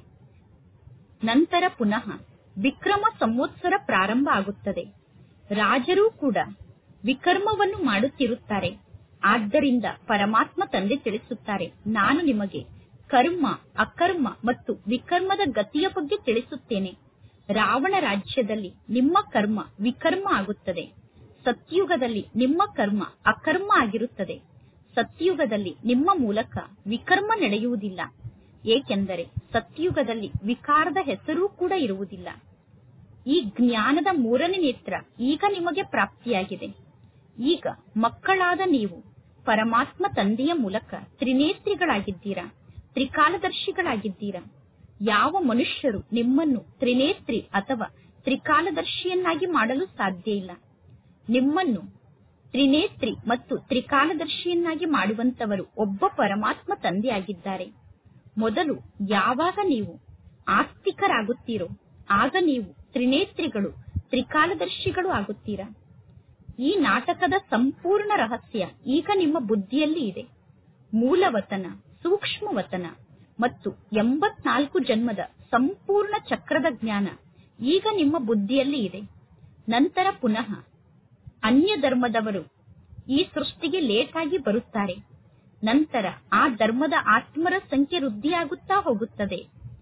Speaker 1: ನಂತರ ಪುನಃ ವಿಕ್ರಮ ಸಂವತ್ಸರ ಪ್ರಾರಂಭ ಆಗುತ್ತದೆ. ರಾಜರೂ ಕೂಡ ವಿಕರ್ಮವನ್ನು ಮಾಡುತ್ತಿರುತ್ತಾರೆ. ಆದ್ದರಿಂದ ಪರಮಾತ್ಮ ತಂದೆ ತಿಳಿಸುತ್ತಾರೆ, ನಾನು ನಿಮಗೆ ಕರ್ಮ, ಅಕರ್ಮ ಮತ್ತು ವಿಕರ್ಮದ ಗತಿಯ ಬಗ್ಗೆ ತಿಳಿಸುತ್ತೇನೆ. ರಾವಣ ರಾಜ್ಯದಲ್ಲಿ ನಿಮ್ಮ ಕರ್ಮ ವಿಕರ್ಮ ಆಗುತ್ತದೆ. ಸತ್ಯುಗದಲ್ಲಿ ನಿಮ್ಮ ಕರ್ಮ ಅಕರ್ಮ ಆಗಿರುತ್ತದೆ. ಸತ್ಯುಗದಲ್ಲಿ ನಿಮ್ಮ ಮೂಲಕ ವಿಕರ್ಮ ನಡೆಯುವುದಿಲ್ಲ. ಏಕೆಂದರೆ ಸತ್ಯುಗದಲ್ಲಿ ವಿಕಾರದ ಹೆಸರೂ ಕೂಡ ಇರುವುದಿಲ್ಲ. ಈ ಜ್ಞಾನದ 3ನೇ ನೇತ್ರ ಈಗ ನಿಮಗೆ ಪ್ರಾಪ್ತಿಯಾಗಿದೆ. ಈಗ ಮಕ್ಕಳಾದ ನೀವು ಪರಮಾತ್ಮ ತಂದೆಯ ಮೂಲಕ ತ್ರಿನೇತ್ರಿಗಳಾಗಿದ್ದೀರಾ, ತ್ರಿಕಾಲದರ್ಶಿಗಳಾಗಿದ್ದೀರಾ. ಯಾವ ಮನುಷ್ಯರು ನಿಮ್ಮನ್ನು ತ್ರಿನೇತ್ರಿ ಅಥವಾ ತ್ರಿಕಾಲದರ್ಶಿಯನ್ನಾಗಿ ಮಾಡಲು ಸಾಧ್ಯ ಇಲ್ಲ. ನಿಮ್ಮನ್ನು ತ್ರಿನೇತ್ರಿ ಮತ್ತು ತ್ರಿಕಾಲದರ್ಶಿಯನ್ನಾಗಿ ಮಾಡುವಂತವರು ಒಬ್ಬ ಪರಮಾತ್ಮ ತಂದೆಯಾಗಿದ್ದಾರೆ. ಮೊದಲು ಯಾವಾಗ ನೀವು ಆಸ್ತಿಕರಾಗುತ್ತೀರೋ ಆಗ ನೀವು ತ್ರಿನೇತ್ರಿಗಳು, ತ್ರಿಕಾಲದರ್ಶಿಗಳು ಆಗುತ್ತೀರಾ. ಈ ನಾಟಕದ ಸಂಪೂರ್ಣ ರಹಸ್ಯ ಈಗ ನಿಮ್ಮ ಬುದ್ಧಿಯಲ್ಲಿ ಇದೆ. ಮೂಲವತನ, ಸೂಕ್ಷ್ಮವತನ ಮತ್ತು 84 ಜನ್ಮದ ಸಂಪೂರ್ಣ ಚಕ್ರದ ಜ್ಞಾನ ಈಗ ನಿಮ್ಮ ಬುದ್ಧಿಯಲ್ಲಿ ಇದೆ. ನಂತರ ಪುನಃ ಅನ್ಯ ಧರ್ಮದವರು ಈ ಸೃಷ್ಟಿಗೆ ಲೇಟ್ ಆಗಿ ಬರುತ್ತಾರೆ. ನಂತರ ಆ ಧರ್ಮದ ಆತ್ಮರ ಸಂಖ್ಯೆ ವೃದ್ಧಿಯಾಗುತ್ತಾ ಹೋಗುತ್ತದೆ.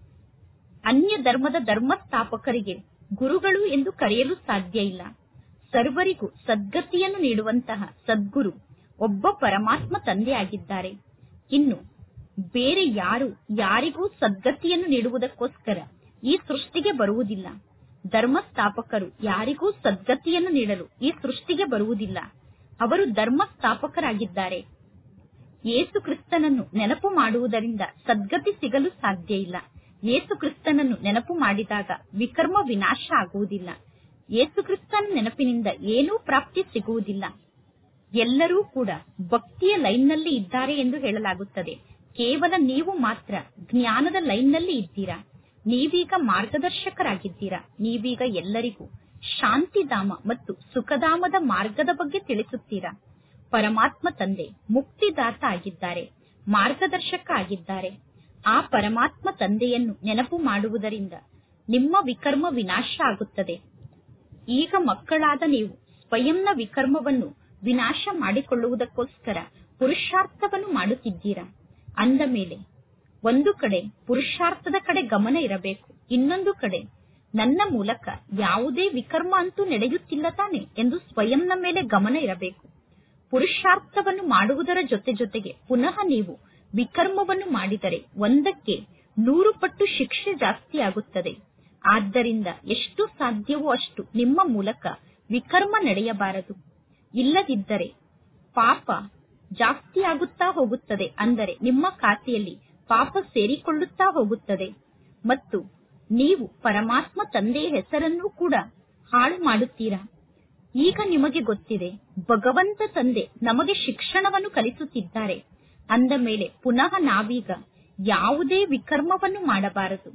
Speaker 1: ಅನ್ಯ ಧರ್ಮದ ಧರ್ಮಸ್ಥಾಪಕರಿಗೆ ಗುರುಗಳು ಎಂದು ಕರೆಯಲು ಸಾಧ್ಯ ಇಲ್ಲ. ಸರ್ವರಿಗೂ ಸದ್ಗತಿಯನ್ನು ನೀಡುವಂತಹ ಸದ್ಗುರು ಒಬ್ಬ ಪರಮಾತ್ಮ ತಂದೆಯಾಗಿದ್ದಾರೆ. ಇನ್ನು ಬೇರೆ ಯಾರು ಯಾರಿಗೂ ಸದ್ಗತಿಯನ್ನು ನೀಡುವುದಕ್ಕೋಸ್ಕರ ಈ ಸೃಷ್ಟಿಗೆ ಬರುವುದಿಲ್ಲ. ಧರ್ಮಸ್ಥಾಪಕರು ಯಾರಿಗೂ ಸದ್ಗತಿಯನ್ನು ನೀಡಲು ಈ ಸೃಷ್ಟಿಗೆ ಬರುವುದಿಲ್ಲ. ಅವರು ಧರ್ಮಸ್ಥಾಪಕರಾಗಿದ್ದಾರೆ. ಯೇಸು ಕ್ರಿಸ್ತನನ್ನು ನೆನಪು ಮಾಡುವುದರಿಂದ ಸದ್ಗತಿ ಸಿಗಲು ಸಾಧ್ಯ ಇಲ್ಲ. ಯೇಸು ಕ್ರಿಸ್ತನನ್ನು ನೆನಪು ಮಾಡಿದಾಗ ವಿಕರ್ಮ ವಿನಾಶ ಆಗುವುದಿಲ್ಲ. ಯೇಸು ಕ್ರಿಸ್ತನ ನೆನಪಿನಿಂದ ಏನೂ ಪ್ರಾಪ್ತಿ ಸಿಗುವುದಿಲ್ಲ. ಎಲ್ಲರೂ ಕೂಡ ಭಕ್ತಿಯ ಲೈನ್ನಲ್ಲಿ ಇದ್ದಾರೆ ಎಂದು ಹೇಳಲಾಗುತ್ತದೆ. ಕೇವಲ ನೀವು ಮಾತ್ರ ಜ್ಞಾನದ ಲೈನ್ನಲ್ಲಿ ಇದ್ದೀರಾ. ನೀವೀಗ ಮಾರ್ಗದರ್ಶಕರಾಗಿದ್ದೀರಾ. ನೀವೀಗ ಎಲ್ಲರಿಗೂ ಶಾಂತಿಧಾಮ ಮತ್ತು ಸುಖಧಾಮದ ಮಾರ್ಗದ ಬಗ್ಗೆ ತಿಳಿಸುತ್ತೀರಾ. ಪರಮಾತ್ಮ ತಂದೆ ಮುಕ್ತಿದಾತ ಆಗಿದ್ದಾರೆ, ಮಾರ್ಗದರ್ಶಕ ಆಗಿದ್ದಾರೆ. ಆ ಪರಮಾತ್ಮ ತಂದೆಯನ್ನು ನೆನಪು ಮಾಡುವುದರಿಂದ ನಿಮ್ಮ ವಿಕರ್ಮ ವಿನಾಶ ಆಗುತ್ತದೆ. ಈಗ ಮಕ್ಕಳಾದ ನೀವು ಸ್ವಯಂನ ವಿಕರ್ಮವನ್ನು ವಿನಾಶ ಮಾಡಿಕೊಳ್ಳುವುದಕ್ಕೋಸ್ಕರ ಪುರುಷಾರ್ಥವನ್ನು ಮಾಡುತ್ತಿದ್ದೀರಾ. ಅಂದ ಮೇಲೆ ಒಂದು ಕಡೆ ಪುರುಷಾರ್ಥದ ಕಡೆ ಗಮನ ಇರಬೇಕು, ಇನ್ನೊಂದು ಕಡೆ ನನ್ನ ಮೂಲಕ ಯಾವುದೇ ವಿಕರ್ಮ ಅಂತೂ ನಡೆಯುತ್ತಿಲ್ಲ ತಾನೆ ಎಂದು ಸ್ವಯಂನ ಮೇಲೆ ಗಮನ ಇರಬೇಕು. ಪುರುಷಾರ್ಥವನ್ನು ಮಾಡುವುದರ ಜೊತೆಗೆ ಪುನಃ ನೀವು ವಿಕರ್ಮವನ್ನು ಮಾಡಿದರೆ 1ಕ್ಕೆ 100 ಪಟ್ಟು ಶಿಕ್ಷೆ ಜಾಸ್ತಿ ಆಗುತ್ತದೆ. ಆದ್ದರಿಂದ ಎಷ್ಟು ಸಾಧ್ಯವೋ ಅಷ್ಟು ನಿಮ್ಮ ಮೂಲಕ ವಿಕರ್ಮ ನಡೆಯಬಾರದು. ಇಲ್ಲದಿದ್ದರೆ ಪಾಪ ಜಾಸ್ತಿ ಆಗುತ್ತಾ ಹೋಗುತ್ತದೆ. ಅಂದರೆ ನಿಮ್ಮ ಖಾತೆಯಲ್ಲಿ ಪಾಪ ಸೇರಿಕೊಳ್ಳುತ್ತಾ ಹೋಗುತ್ತದೆ ಮತ್ತು ನೀವು ಪರಮಾತ್ಮ ತಂದೆಯ ಹೆಸರನ್ನು ಕೂಡ ಹಾಳು ಮಾಡುತ್ತೀರಾ. ಈಗ ನಿಮಗೆ ಗೊತ್ತಿದೆ, ಭಗವಂತ ತಂದೆ ನಮಗೆ ಶಿಕ್ಷಣವನ್ನು ಕಲಿಸುತ್ತಿದ್ದಾರೆ. ಅಂದ ಮೇಲೆ ಪುನಃ ನಾವೀಗ ಯಾವುದೇ ವಿಕರ್ಮವನ್ನು ಮಾಡಬಾರದು.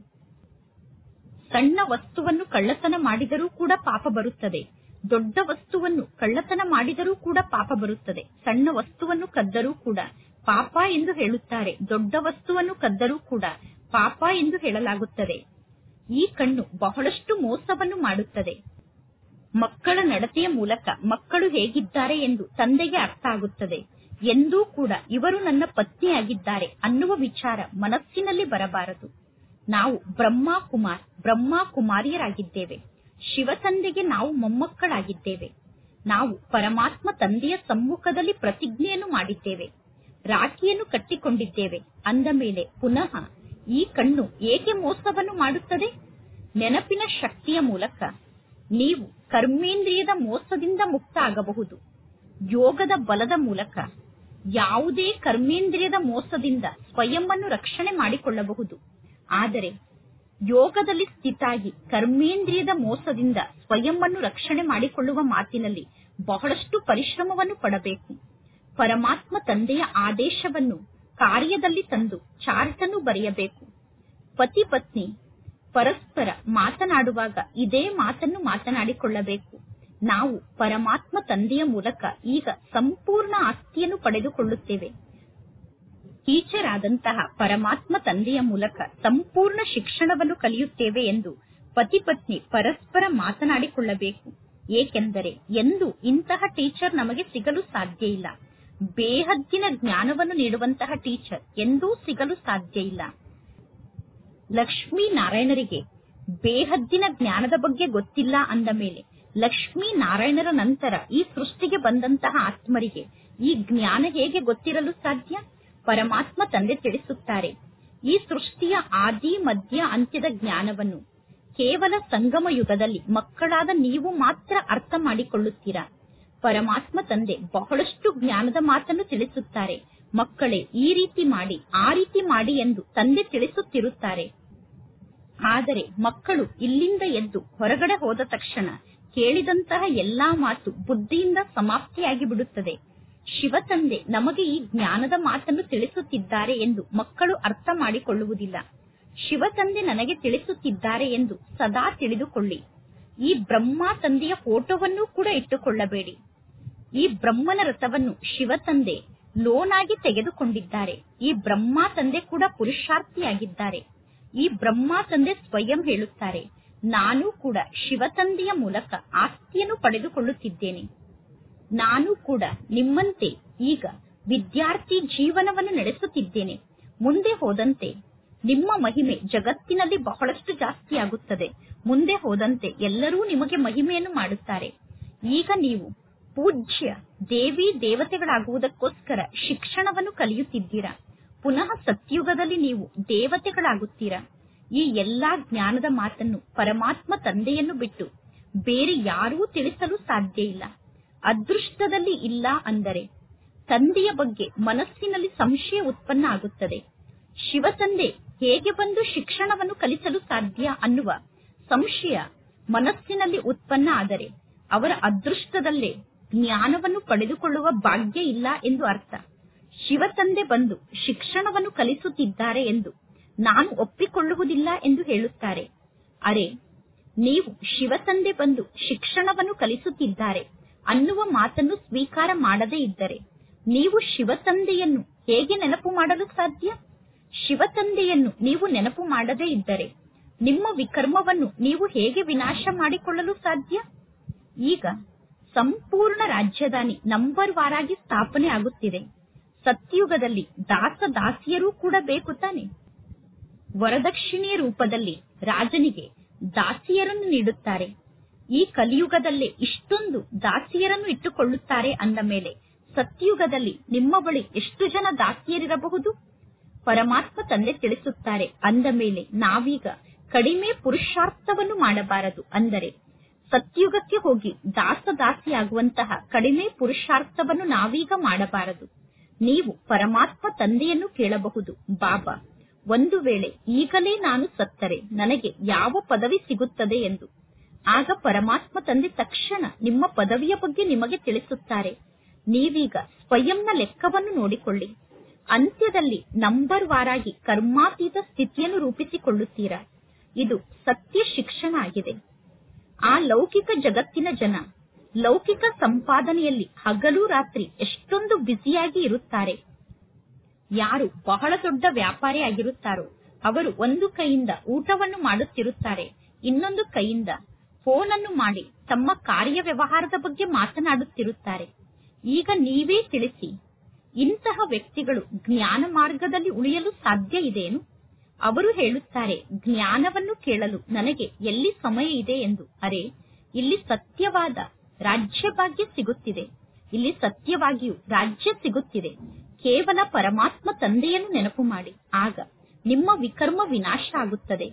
Speaker 1: ಸಣ್ಣ ವಸ್ತುವನ್ನು ಕಳ್ಳತನ ಮಾಡಿದರೂ ಕೂಡ ಪಾಪ ಬರುತ್ತದೆ. ದೊಡ್ಡ ವಸ್ತುವನ್ನು ಕಳ್ಳತನ ಮಾಡಿದರೂ ಕೂಡ ಪಾಪ ಬರುತ್ತದೆ. ಸಣ್ಣ ವಸ್ತುವನ್ನು ಕದ್ದರೂ ಕೂಡ ಪಾಪ ಎಂದು ಹೇಳುತ್ತಾರೆ, ದೊಡ್ಡ ವಸ್ತುವನ್ನು ಕದ್ದರೂ ಕೂಡ ಪಾಪ ಎಂದು ಹೇಳಲಾಗುತ್ತದೆ. ಈ ಕಣ್ಣು ಬಹಳಷ್ಟು ಮೋಸವನ್ನು ಮಾಡುತ್ತದೆ. ಮಕ್ಕಳ ನಡತೆಯ ಮೂಲಕ ಮಕ್ಕಳು ಹೇಗಿದ್ದಾರೆ ಎಂದು ತಂದೆಗೆ ಅರ್ಥ ಆಗುತ್ತದೆ. ಎಂದೂ ಕೂಡ ಇವರು ನನ್ನ ಪತ್ನಿಯಾಗಿದ್ದಾರೆ ಅನ್ನುವ ವಿಚಾರ ಮನಸ್ಸಿನಲ್ಲಿ ಬರಬಾರದು. ನಾವು ಬ್ರಹ್ಮ ಕುಮಾರಿಯರಾಗಿದ್ದೇವೆ. ಶಿವ ತಂದೆಗೆ ನಾವು ಮೊಮ್ಮಕ್ಕಳಾಗಿದ್ದೇವೆ. ನಾವು ಪರಮಾತ್ಮ ತಂದೆಯ ಸಮ್ಮುಖದಲ್ಲಿ ಪ್ರತಿಜ್ಞೆಯನ್ನು ಮಾಡಿದ್ದೇವೆ, ರಾಖಿಯನ್ನು ಕಟ್ಟಿಕೊಂಡಿದ್ದೇವೆ. ಅಂದ ಮೇಲೆ ಪುನಃ ಈ ಕಣ್ಣು ಏಕೆ ಮೋಸವನ್ನು ಮಾಡುತ್ತದೆ? ನೆನಪಿನ ಶಕ್ತಿಯ ಮೂಲಕ ನೀವು ಕರ್ಮೇಂದ್ರಿಯದ ಮೋಸದಿಂದ ಮುಕ್ತ ಆಗಬಹುದು. ಯೋಗದ ಬಲದ ಮೂಲಕ ಯಾವುದೇ ಕರ್ಮೇಂದ್ರಿಯದ ಮೋಸದಿಂದ ಸ್ವಯಂವನ್ನು ರಕ್ಷಣೆ ಮಾಡಿಕೊಳ್ಳಬಹುದು. ಆದರೆ ಯೋಗದಲ್ಲಿ ಸ್ಥಿತಾಗಿ ಕರ್ಮೇಂದ್ರಿಯದ ಮೋಸದಿಂದ ಸ್ವಯಂವನ್ನು ರಕ್ಷಣೆ ಮಾಡಿಕೊಳ್ಳುವ ಮಾತಿನಲ್ಲಿ ಬಹಳಷ್ಟು ಪರಿಶ್ರಮವನ್ನು ಪಡಬೇಕು. ಪರಮಾತ್ಮ ತಂದೆಯ ಆದೇಶವನ್ನು ಕಾರ್ಯದಲ್ಲಿ ತಂದು ಚಾರ್ಟ್ ಅನ್ನು ಬರೆಯಬೇಕು. ಪತಿ ಪತ್ನಿ ಪರಸ್ಪರ ಮಾತನಾಡುವಾಗ ಇದೇ ಮಾತನ್ನು ಮಾತನಾಡಿಕೊಳ್ಳಬೇಕು. ನಾವು ಪರಮಾತ್ಮ ತಂದೆಯ ಮೂಲಕ ಈಗ ಸಂಪೂರ್ಣ ಆಸ್ತಿಯನ್ನು ಪಡೆದುಕೊಳ್ಳುತ್ತೇವೆ. ಟೀಚರ್ ಆದಂತಹ ಪರಮಾತ್ಮ ತಂದೆಯ ಮೂಲಕ ಸಂಪೂರ್ಣ ಶಿಕ್ಷಣವನ್ನು ಕಲಿಯುತ್ತೇವೆ ಎಂದು ಪತಿ ಪತ್ನಿ ಪರಸ್ಪರ ಮಾತನಾಡಿಕೊಳ್ಳಬೇಕು. ಏಕೆಂದರೆ ಎಂದು ಇಂತಹ ಟೀಚರ್ ನಮಗೆ ಸಿಗಲು ಸಾಧ್ಯ ಇಲ್ಲ. ಬೇಹದ್ದಿನ ಜ್ಞಾನವನ್ನು ನೀಡುವಂತಹ ಟೀಚರ್ ಎಂದೂ ಸಿಗಲು ಸಾಧ್ಯ ಇಲ್ಲ. ಲಕ್ಷ್ಮೀನಾರಾಯಣರಿಗೆ ಬೇಹದ್ದಿನ ಜ್ಞಾನದ ಬಗ್ಗೆ ಗೊತ್ತಿಲ್ಲ ಅಂದ ಮೇಲೆ ಲಕ್ಷ್ಮೀನಾರಾಯಣರ ನಂತರ ಈ ಸೃಷ್ಟಿಗೆ ಬಂದಂತಹ ಆತ್ಮರಿಗೆ ಈ ಜ್ಞಾನ ಹೇಗೆ ಗೊತ್ತಿರಲು ಸಾಧ್ಯ? ಪರಮಾತ್ಮ ತಂದೆ ತಿಳಿಸುತ್ತಾರೆ, ಈ ಸೃಷ್ಟಿಯ ಆದಿ ಮಧ್ಯ ಅಂತ್ಯದ ಜ್ಞಾನವನ್ನು ಕೇವಲ ಸಂಗಮ ಯುಗದಲ್ಲಿ ಮಕ್ಕಳಾದ ನೀವು ಮಾತ್ರ ಅರ್ಥ ಮಾಡಿಕೊಳ್ಳುತ್ತೀರಾ. ಪರಮಾತ್ಮ ತಂದೆ ಬಹಳಷ್ಟು ಜ್ಞಾನದ ಮಾತನ್ನು ತಿಳಿಸುತ್ತಾರೆ. ಮಕ್ಕಳೇ, ಈ ರೀತಿ ಮಾಡಿ, ಆ ರೀತಿ ಮಾಡಿ ಎಂದು ತಂದೆ ತಿಳಿಸುತ್ತಿರುತ್ತಾರೆ. ಆದರೆ ಮಕ್ಕಳು ಇಲ್ಲಿಂದ ಎದ್ದು ಹೊರಗಡೆ ಹೋದ ತಕ್ಷಣ ಕೇಳಿದಂತಹ ಎಲ್ಲಾ ಮಾತು ಬುದ್ಧಿಯಿಂದ ಸಮಾಪ್ತಿಯಾಗಿ ಬಿಡುತ್ತದೆ. ಶಿವ ತಂದೆ ನಮಗೆ ಈ ಜ್ಞಾನದ ಮಾತನ್ನು ತಿಳಿಸುತ್ತಿದ್ದಾರೆ ಎಂದು ಮಕ್ಕಳು ಅರ್ಥ ಮಾಡಿಕೊಳ್ಳುವುದಿಲ್ಲ. ಶಿವ ತಂದೆ ನನಗೆ ತಿಳಿಸುತ್ತಿದ್ದಾರೆ ಎಂದು ಸದಾ ತಿಳಿದುಕೊಳ್ಳಿ. ಈ ಬ್ರಹ್ಮ ತಂದೆಯ ಫೋಟೋವನ್ನು ಕೂಡ ಇಟ್ಟುಕೊಳ್ಳಬೇಡಿ. ಈ ಬ್ರಹ್ಮನ ರಥವನ್ನು ಶಿವ ತಂದೆ ಲೋನ್ ಆಗಿ ತೆಗೆದುಕೊಂಡಿದ್ದಾರೆ. ಈ ಬ್ರಹ್ಮ ತಂದೆ ಕೂಡ ಪುರುಷಾರ್ಥಿಯಾಗಿದ್ದಾರೆ. ಈ ಬ್ರಹ್ಮ ತಂದೆ ಸ್ವಯಂ ಹೇಳುತ್ತಾರೆ, ನಾನು ಕೂಡ ಶಿವ ತಂದೆಯ ಮೂಲಕ ಆಸ್ತಿಯನ್ನು ಪಡೆದುಕೊಳ್ಳುತ್ತಿದ್ದೇನೆ. ನಾನು ಕೂಡ ನಿಮ್ಮಂತೆ ಈಗ ವಿದ್ಯಾರ್ಥಿ ಜೀವನವನ್ನು ನಡೆಸುತ್ತಿದ್ದೇನೆ. ಮುಂದೆ ಹೋದಂತೆ ನಿಮ್ಮ ಮಹಿಮೆ ಜಗತ್ತಿನಲ್ಲಿ ಬಹಳಷ್ಟು ಜಾಸ್ತಿ ಆಗುತ್ತದೆ. ಮುಂದೆ ಹೋದಂತೆ ಎಲ್ಲರೂ ನಿಮಗೆ ಮಹಿಮೆಯನ್ನು ಮಾಡುತ್ತಾರೆ. ಈಗ ನೀವು ಪೂಜ್ಯ ದೇವಿ ದೇವತೆಗಳಾಗುವುದಕ್ಕೋಸ್ಕರ ಶಿಕ್ಷಣವನ್ನು ಕಲಿಯುತ್ತಿದ್ದೀರಾ. ಪುನಃ ಸತ್ಯುಗದಲ್ಲಿ ನೀವು ದೇವತೆಗಳಾಗುತ್ತೀರಾ. ಈ ಎಲ್ಲಾ ಜ್ಞಾನದ ಮಾತನ್ನು ಪರಮಾತ್ಮ ತಂದೆಯನ್ನು ಬಿಟ್ಟು ಬೇರೆ ಯಾರೂ ತಿಳಿಸಲು ಸಾಧ್ಯ ಇಲ್ಲ. ಅದೃಷ್ಟದಲ್ಲಿ ಇಲ್ಲ ಅಂದರೆ ತಂದೆಯ ಬಗ್ಗೆ ಮನಸ್ಸಿನಲ್ಲಿ ಸಂಶಯ ಉತ್ಪನ್ನ ಆಗುತ್ತದೆ. ಶಿವ ತಂದೆ ಹೇಗೆ ಬಂದು ಶಿಕ್ಷಣವನ್ನು ಕಲಿಸಲು ಸಾಧ್ಯ ಅನ್ನುವ ಸಂಶಯ ಮನಸ್ಸಿನಲ್ಲಿ ಉತ್ಪನ್ನ ಆದರೆ ಅವರ ಅದೃಷ್ಟದಲ್ಲೇ ಜ್ಞಾನವನ್ನು ಪಡೆದುಕೊಳ್ಳುವ ಭಾಗ್ಯ ಇಲ್ಲ ಎಂದು ಅರ್ಥ. ಶಿವ ತಂದೆ ಬಂದು ಶಿಕ್ಷಣವನ್ನು ಕಲಿಸುತ್ತಿದ್ದಾರೆ ಎಂದು ನಾನು ಒಪ್ಪಿಕೊಳ್ಳುವುದಿಲ್ಲ ಎಂದು ಹೇಳುತ್ತಾರೆ. ಅರೆ, ನೀವು ಶಿವ ತಂದೆ ಬಂದು ಶಿಕ್ಷಣವನ್ನು ಕಲಿಸುತ್ತಿದ್ದಾರೆ ಅನ್ನುವ ಮಾತನ್ನು ಸ್ವೀಕಾರ ಮಾಡದೇ ಇದ್ದರೆ ನೀವು ಶಿವ ತಂದೆಯನ್ನು ಹೇಗೆ ನೆನಪು ಮಾಡಲು ಸಾಧ್ಯ? ಶಿವ ತಂದೆಯನ್ನು ನೀವು ನೆನಪು ಮಾಡದೇ ಇದ್ದರೆ ನಿಮ್ಮ ವಿಕರ್ಮವನ್ನು ನೀವು ಹೇಗೆ ವಿನಾಶ ಮಾಡಿಕೊಳ್ಳಲು ಸಾಧ್ಯ? ಈಗ ಸಂಪೂರ್ಣ ರಾಜಧಾನಿ ನಂಬರ್ ವಾರಾಗಿ ಸ್ಥಾಪನೆ ಆಗುತ್ತಿದೆ. ಸತ್ಯುಗದಲ್ಲಿ ದಾಸ ದಾಸಿಯರೂ ಕೂಡ ಬೇಕು ತಾನೆ. ವರದಕ್ಷಿಣೆಯ ರೂಪದಲ್ಲಿ ರಾಜನಿಗೆ ದಾಸಿಯರನ್ನು ನೀಡುತ್ತಾರೆ. ಈ ಕಲಿಯುಗದಲ್ಲೇ ಇಷ್ಟೊಂದು ದಾಸಿಯರನ್ನು ಇಟ್ಟುಕೊಳ್ಳುತ್ತಾರೆ ಅಂದ ಮೇಲೆ ಸತ್ಯುಗದಲ್ಲಿ ನಿಮ್ಮ ಬಳಿ ಎಷ್ಟು ಜನ ದಾಸಿಯರಿರಬಹುದು? ಪರಮಾತ್ಮ ತಂದೆ ತಿಳಿಸುತ್ತಾರೆ, ಅಂದ ಮೇಲೆ ನಾವೀಗ ಕಡಿಮೆ ಪುರುಷಾರ್ಥವನ್ನು ಮಾಡಬಾರದು. ಅಂದರೆ ಸತ್ಯುಗಕ್ಕೆ ಹೋಗಿ ದಾಸದಾಸಿಯಾಗುವಂತಹ ಕಡಿಮೆ ಪುರುಷಾರ್ಥವನ್ನು ನಾವೀಗ ಮಾಡಬಾರದು. ನೀವು ಪರಮಾತ್ಮ ತಂದೆಯನ್ನು ಕೇಳಬಹುದು, ಬಾಬಾ, ಒಂದು ವೇಳೆ ಈಗಲೇ ನಾನು ಸತ್ತರೆ ನನಗೆ ಯಾವ ಪದವಿ ಸಿಗುತ್ತದೆ ಎಂದು. ಆಗ ಪರಮಾತ್ಮ ತಂದೆ ತಕ್ಷಣ ನಿಮ್ಮ ಪದವಿಯ ಬಗ್ಗೆ ನಿಮಗೆ ತಿಳಿಸುತ್ತಾರೆ. ನೀವೀಗ ಸ್ವಯಂನ ಲೆಕ್ಕವನ್ನು ನೋಡಿಕೊಳ್ಳಿ. ಅಂತ್ಯದಲ್ಲಿ ನಂಬರ್ ವಾರಾಗಿ ಕರ್ಮಾತೀತ ಸ್ಥಿತಿಯನ್ನು ರೂಪಿಸಿಕೊಳ್ಳುತ್ತೀರಾ. ಇದು ಸತ್ಯ ಶಿಕ್ಷಣ ಆಗಿದೆ. ಆ ಲೌಕಿಕ ಜಗತ್ತಿನ ಜನ ಲೌಕಿಕ ಸಂಪಾದನೆಯಲ್ಲಿ ಹಗಲು ರಾತ್ರಿ ಎಷ್ಟೊಂದು ಬ್ಯುಸಿಯಾಗಿ ಇರುತ್ತಾರೆ. ಯಾರು ಬಹಳ ದೊಡ್ಡ ವ್ಯಾಪಾರಿ ಆಗಿರುತ್ತಾರೋ ಅವರು ಒಂದು ಕೈಯಿಂದ ಊಟವನ್ನು ಮಾಡುತ್ತಿರುತ್ತಾರೆ, ಇನ್ನೊಂದು ಕೈಯಿಂದ ಫೋನ್ ಅನ್ನು ಮಾಡಿ ತಮ್ಮ ಕಾರ್ಯ ವ್ಯವಹಾರದ ಬಗ್ಗೆ ಮಾತನಾಡುತ್ತಿರುತ್ತಾರೆ. ಈಗ ನೀವೇ ತಿಳಿಸಿ, ಇಂತಹ ವ್ಯಕ್ತಿಗಳು ಜ್ಞಾನ ಮಾರ್ಗದಲ್ಲಿ ಉಳಿಯಲು ಸಾಧ್ಯ ಇದೆಯೇನು? ಅವರು ಹೇಳುತ್ತಾರೆ, ಜ್ಞಾನವನ್ನು ಕೇಳಲು ನನಗೆ ಎಲ್ಲಿ ಸಮಯ ಇದೆ ಎಂದು. ಅರೆ, ಇಲ್ಲಿ ಸತ್ಯವಾದ ರಾಜ್ಯ ಭಾಗ್ಯ ಸಿಗುತ್ತಿದೆ. ಇಲ್ಲಿ ಸತ್ಯವಾಗಿಯೂ ರಾಜ್ಯ ಸಿಗುತ್ತಿದೆ. ಕೇವಲ ಪರಮಾತ್ಮ ತಂದೆಯನ್ನು ನೆನಪು ಮಾಡಿ, ಆಗ ನಿಮ್ಮ ವಿಕರ್ಮ ವಿನಾಶ ಆಗುತ್ತದೆ.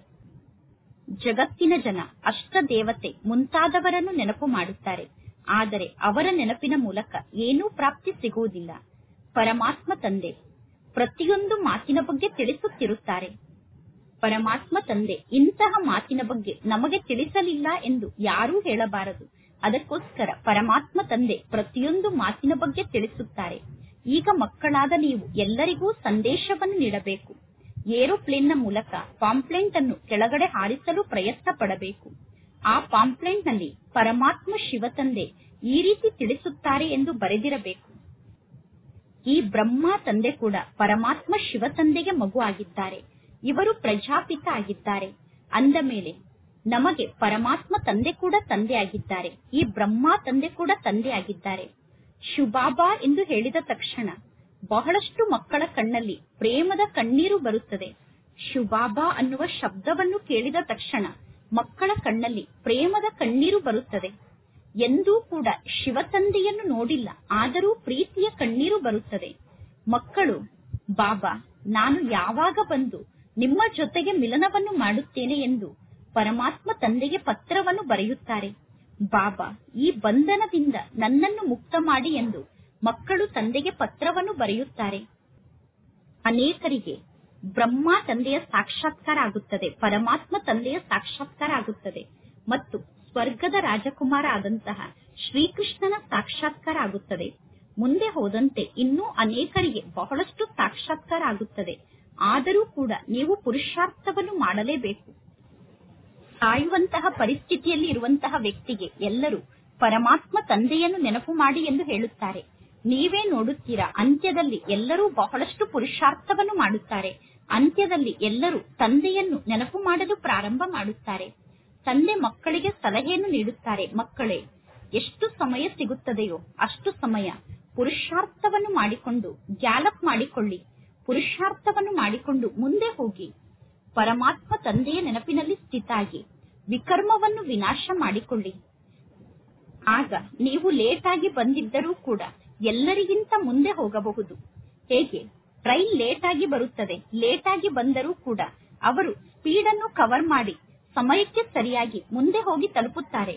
Speaker 1: ಜಗತ್ತಿನ ಜನ ಅಷ್ಟ ದೇವತೆ ಮುಂತಾದವರನ್ನು ನೆನಪು ಮಾಡುತ್ತಾರೆ, ಆದರೆ ಅವರ ನೆನಪಿನ ಮೂಲಕ ಏನೂ ಪ್ರಾಪ್ತಿ ಸಿಗುವುದಿಲ್ಲ. ಪರಮಾತ್ಮ ತಂದೆ ಪ್ರತಿಯೊಂದು ಮಾತಿನ ಬಗ್ಗೆ ತಿಳಿಸುತ್ತಿರುತ್ತಾರೆ. ಪರಮಾತ್ಮ ತಂದೆ ಇಂತಹ ಮಾತಿನ ಬಗ್ಗೆ ನಮಗೆ ತಿಳಿಸಲಿಲ್ಲ ಎಂದು ಯಾರೂ ಹೇಳಬಾರದು. ಅದಕ್ಕೋಸ್ಕರ ಪರಮಾತ್ಮ ತಂದೆ ಪ್ರತಿಯೊಂದು ಮಾತಿನ ಬಗ್ಗೆ ತಿಳಿಸುತ್ತಾರೆ. ಈಗ ಮಕ್ಕಳಾದ ನೀವು ಎಲ್ಲರಿಗೂ ಸಂದೇಶವನ್ನು ನೀಡಬೇಕು. ಏರೋಪ್ಲೇನ್ನ ಮೂಲಕ ಪಾಂಪ್ಲೆಂಟ್ ಅನ್ನು ಕೆಳಗಡೆ ಹಾರಿಸಲು ಪ್ರಯತ್ನ ಪಡಬೇಕು. ಆ ಪಾಂಪ್ಲೆಂಟ್ ನಲ್ಲಿ ಪರಮಾತ್ಮ ಶಿವ ತಂದೆ ಈ ರೀತಿ ತಿಳಿಸುತ್ತಾರೆ ಎಂದು ಬರೆದಿರಬೇಕು. ಈ ಬ್ರಹ್ಮ ತಂದೆ ಕೂಡ ಪರಮಾತ್ಮ ಶಿವ ತಂದೆಗೆ ಮಗು ಆಗಿದ್ದಾರೆ. ಇವರು ಪ್ರಜಾಪಿತ ಆಗಿದ್ದಾರೆ. ಅಂದ ಮೇಲೆ ನಮಗೆ ಪರಮಾತ್ಮ ತಂದೆ ಕೂಡ ತಂದೆ ಆಗಿದ್ದಾರೆ. ಈ ಬ್ರಹ್ಮ ತಂದೆ ಕೂಡ ತಂದೆ ಆಗಿದ್ದಾರೆ. ಶುಭಾಬಾ ಎಂದು ಹೇಳಿದ ತಕ್ಷಣ ಬಹಳಷ್ಟು ಮಕ್ಕಳ ಕಣ್ಣಲ್ಲಿ ಪ್ರೇಮದ ಕಣ್ಣೀರು ಬರುತ್ತದೆ. ಶುಭಾಬಾ ಅನ್ನುವ ಶಬ್ದವನ್ನು ಕೇಳಿದ ತಕ್ಷಣ ಮಕ್ಕಳ ಕಣ್ಣಲ್ಲಿ ಪ್ರೇಮದ ಕಣ್ಣೀರು ಬರುತ್ತದೆ. ಎಂದೂ ಕೂಡ ಶಿವತಂದೆಯನ್ನು ನೋಡಿಲ್ಲ, ಆದರೂ ಪ್ರೀತಿಯ ಕಣ್ಣೀರು ಬರುತ್ತದೆ. ಮಕ್ಕಳು, ಬಾಬಾ, ನಾನು ಯಾವಾಗ ಬಂದು ನಿಮ್ಮ ಜೊತೆಗೆ ಮಿಲನವನ್ನು ಮಾಡುತ್ತೇನೆ ಎಂದು ಪರಮಾತ್ಮ ತಂದೆಗೆ ಪತ್ರವನ್ನು ಬರೆಯುತ್ತಾರೆ. ಬಾಬಾ, ಈ ಬಂಧನದಿಂದ ನನ್ನನ್ನು ಮುಕ್ತ ಮಾಡಿ ಎಂದು ಮಕ್ಕಳು ತಂದೆಗೆ ಪತ್ರವನ್ನು ಬರೆಯುತ್ತಾರೆ. ಅನೇಕರಿಗೆ ಬ್ರಹ್ಮ ತಂದೆಯ ಸಾಕ್ಷಾತ್ಕಾರ ಆಗುತ್ತದೆ, ಪರಮಾತ್ಮ ತಂದೆಯ ಸಾಕ್ಷಾತ್ಕಾರ ಆಗುತ್ತದೆ ಮತ್ತು ಸ್ವರ್ಗದ ರಾಜಕುಮಾರ ಆದಂತಹ ಶ್ರೀಕೃಷ್ಣನ ಸಾಕ್ಷಾತ್ಕಾರ ಆಗುತ್ತದೆ. ಮುಂದೆ ಹೋದಂತೆ ಇನ್ನೂ ಅನೇಕರಿಗೆ ಬಹಳಷ್ಟು ಸಾಕ್ಷಾತ್ಕಾರ ಆಗುತ್ತದೆ. ಆದರೂ ಕೂಡ ನೀವು ಪುರುಷಾರ್ಥವನ್ನು ಮಾಡಲೇಬೇಕು. ಸಾಯುವಂತಹ ಪರಿಸ್ಥಿತಿಯಲ್ಲಿ ಇರುವಂತಹ ವ್ಯಕ್ತಿಗೆ ಎಲ್ಲರೂ ಪರಮಾತ್ಮ ತಂದೆಯನ್ನು ನೆನಪು ಮಾಡಿ ಎಂದು ಹೇಳುತ್ತಾರೆ. ನೀವೇ ನೋಡುತ್ತೀರಾ, ಅಂತ್ಯದಲ್ಲಿ ಎಲ್ಲರೂ ಬಹಳಷ್ಟು ಪುರುಷಾರ್ಥವನ್ನು ಮಾಡುತ್ತಾರೆ. ಅಂತ್ಯದಲ್ಲಿ ಎಲ್ಲರೂ ತಂದೆಯನ್ನು ನೆನಪು ಮಾಡಲು ಪ್ರಾರಂಭ ಮಾಡುತ್ತಾರೆ. ತಂದೆ ಮಕ್ಕಳಿಗೆ ಸಲಹೆಯನ್ನು ನೀಡುತ್ತಾರೆ. ಮಕ್ಕಳೇ, ಎಷ್ಟು ಸಮಯ ಸಿಗುತ್ತದೆಯೋ ಅಷ್ಟು ಸಮಯ ಪುರುಷಾರ್ಥವನ್ನು ಮಾಡಿಕೊಂಡು ಗ್ಯಾಲಪ್ ಮಾಡಿಕೊಳ್ಳಿ. ಪುರುಷಾರ್ಥವನ್ನು ಮಾಡಿಕೊಂಡು ಮುಂದೆ ಹೋಗಿ ಪರಮಾತ್ಮ ತಂದೆಯ ನೆನಪಿನಲ್ಲಿ ಸ್ಥಿತಾಗಿ ವಿಕರ್ಮವನ್ನು ವಿನಾಶ ಮಾಡಿಕೊಳ್ಳಿ. ಆಗ ನೀವು ಲೇಟ್ ಆಗಿ ಬಂದಿದ್ದರೂ ಕೂಡ ಎಲ್ಲರಿಗಿಂತ ಮುಂದೆ ಹೋಗಬಹುದು. ಹೇಗೆ ಟ್ರೈನ್ ಲೇಟ್ ಆಗಿ ಬರುತ್ತದೆ, ಲೇಟ್ ಆಗಿ ಬಂದರೂ ಕೂಡ ಅವರು ಸ್ಪೀಡ್ ಅನ್ನು ಕವರ್ ಮಾಡಿ ಸಮಯಕ್ಕೆ ಸರಿಯಾಗಿ ಮುಂದೆ ಹೋಗಿ ತಲುಪುತ್ತಾರೆ.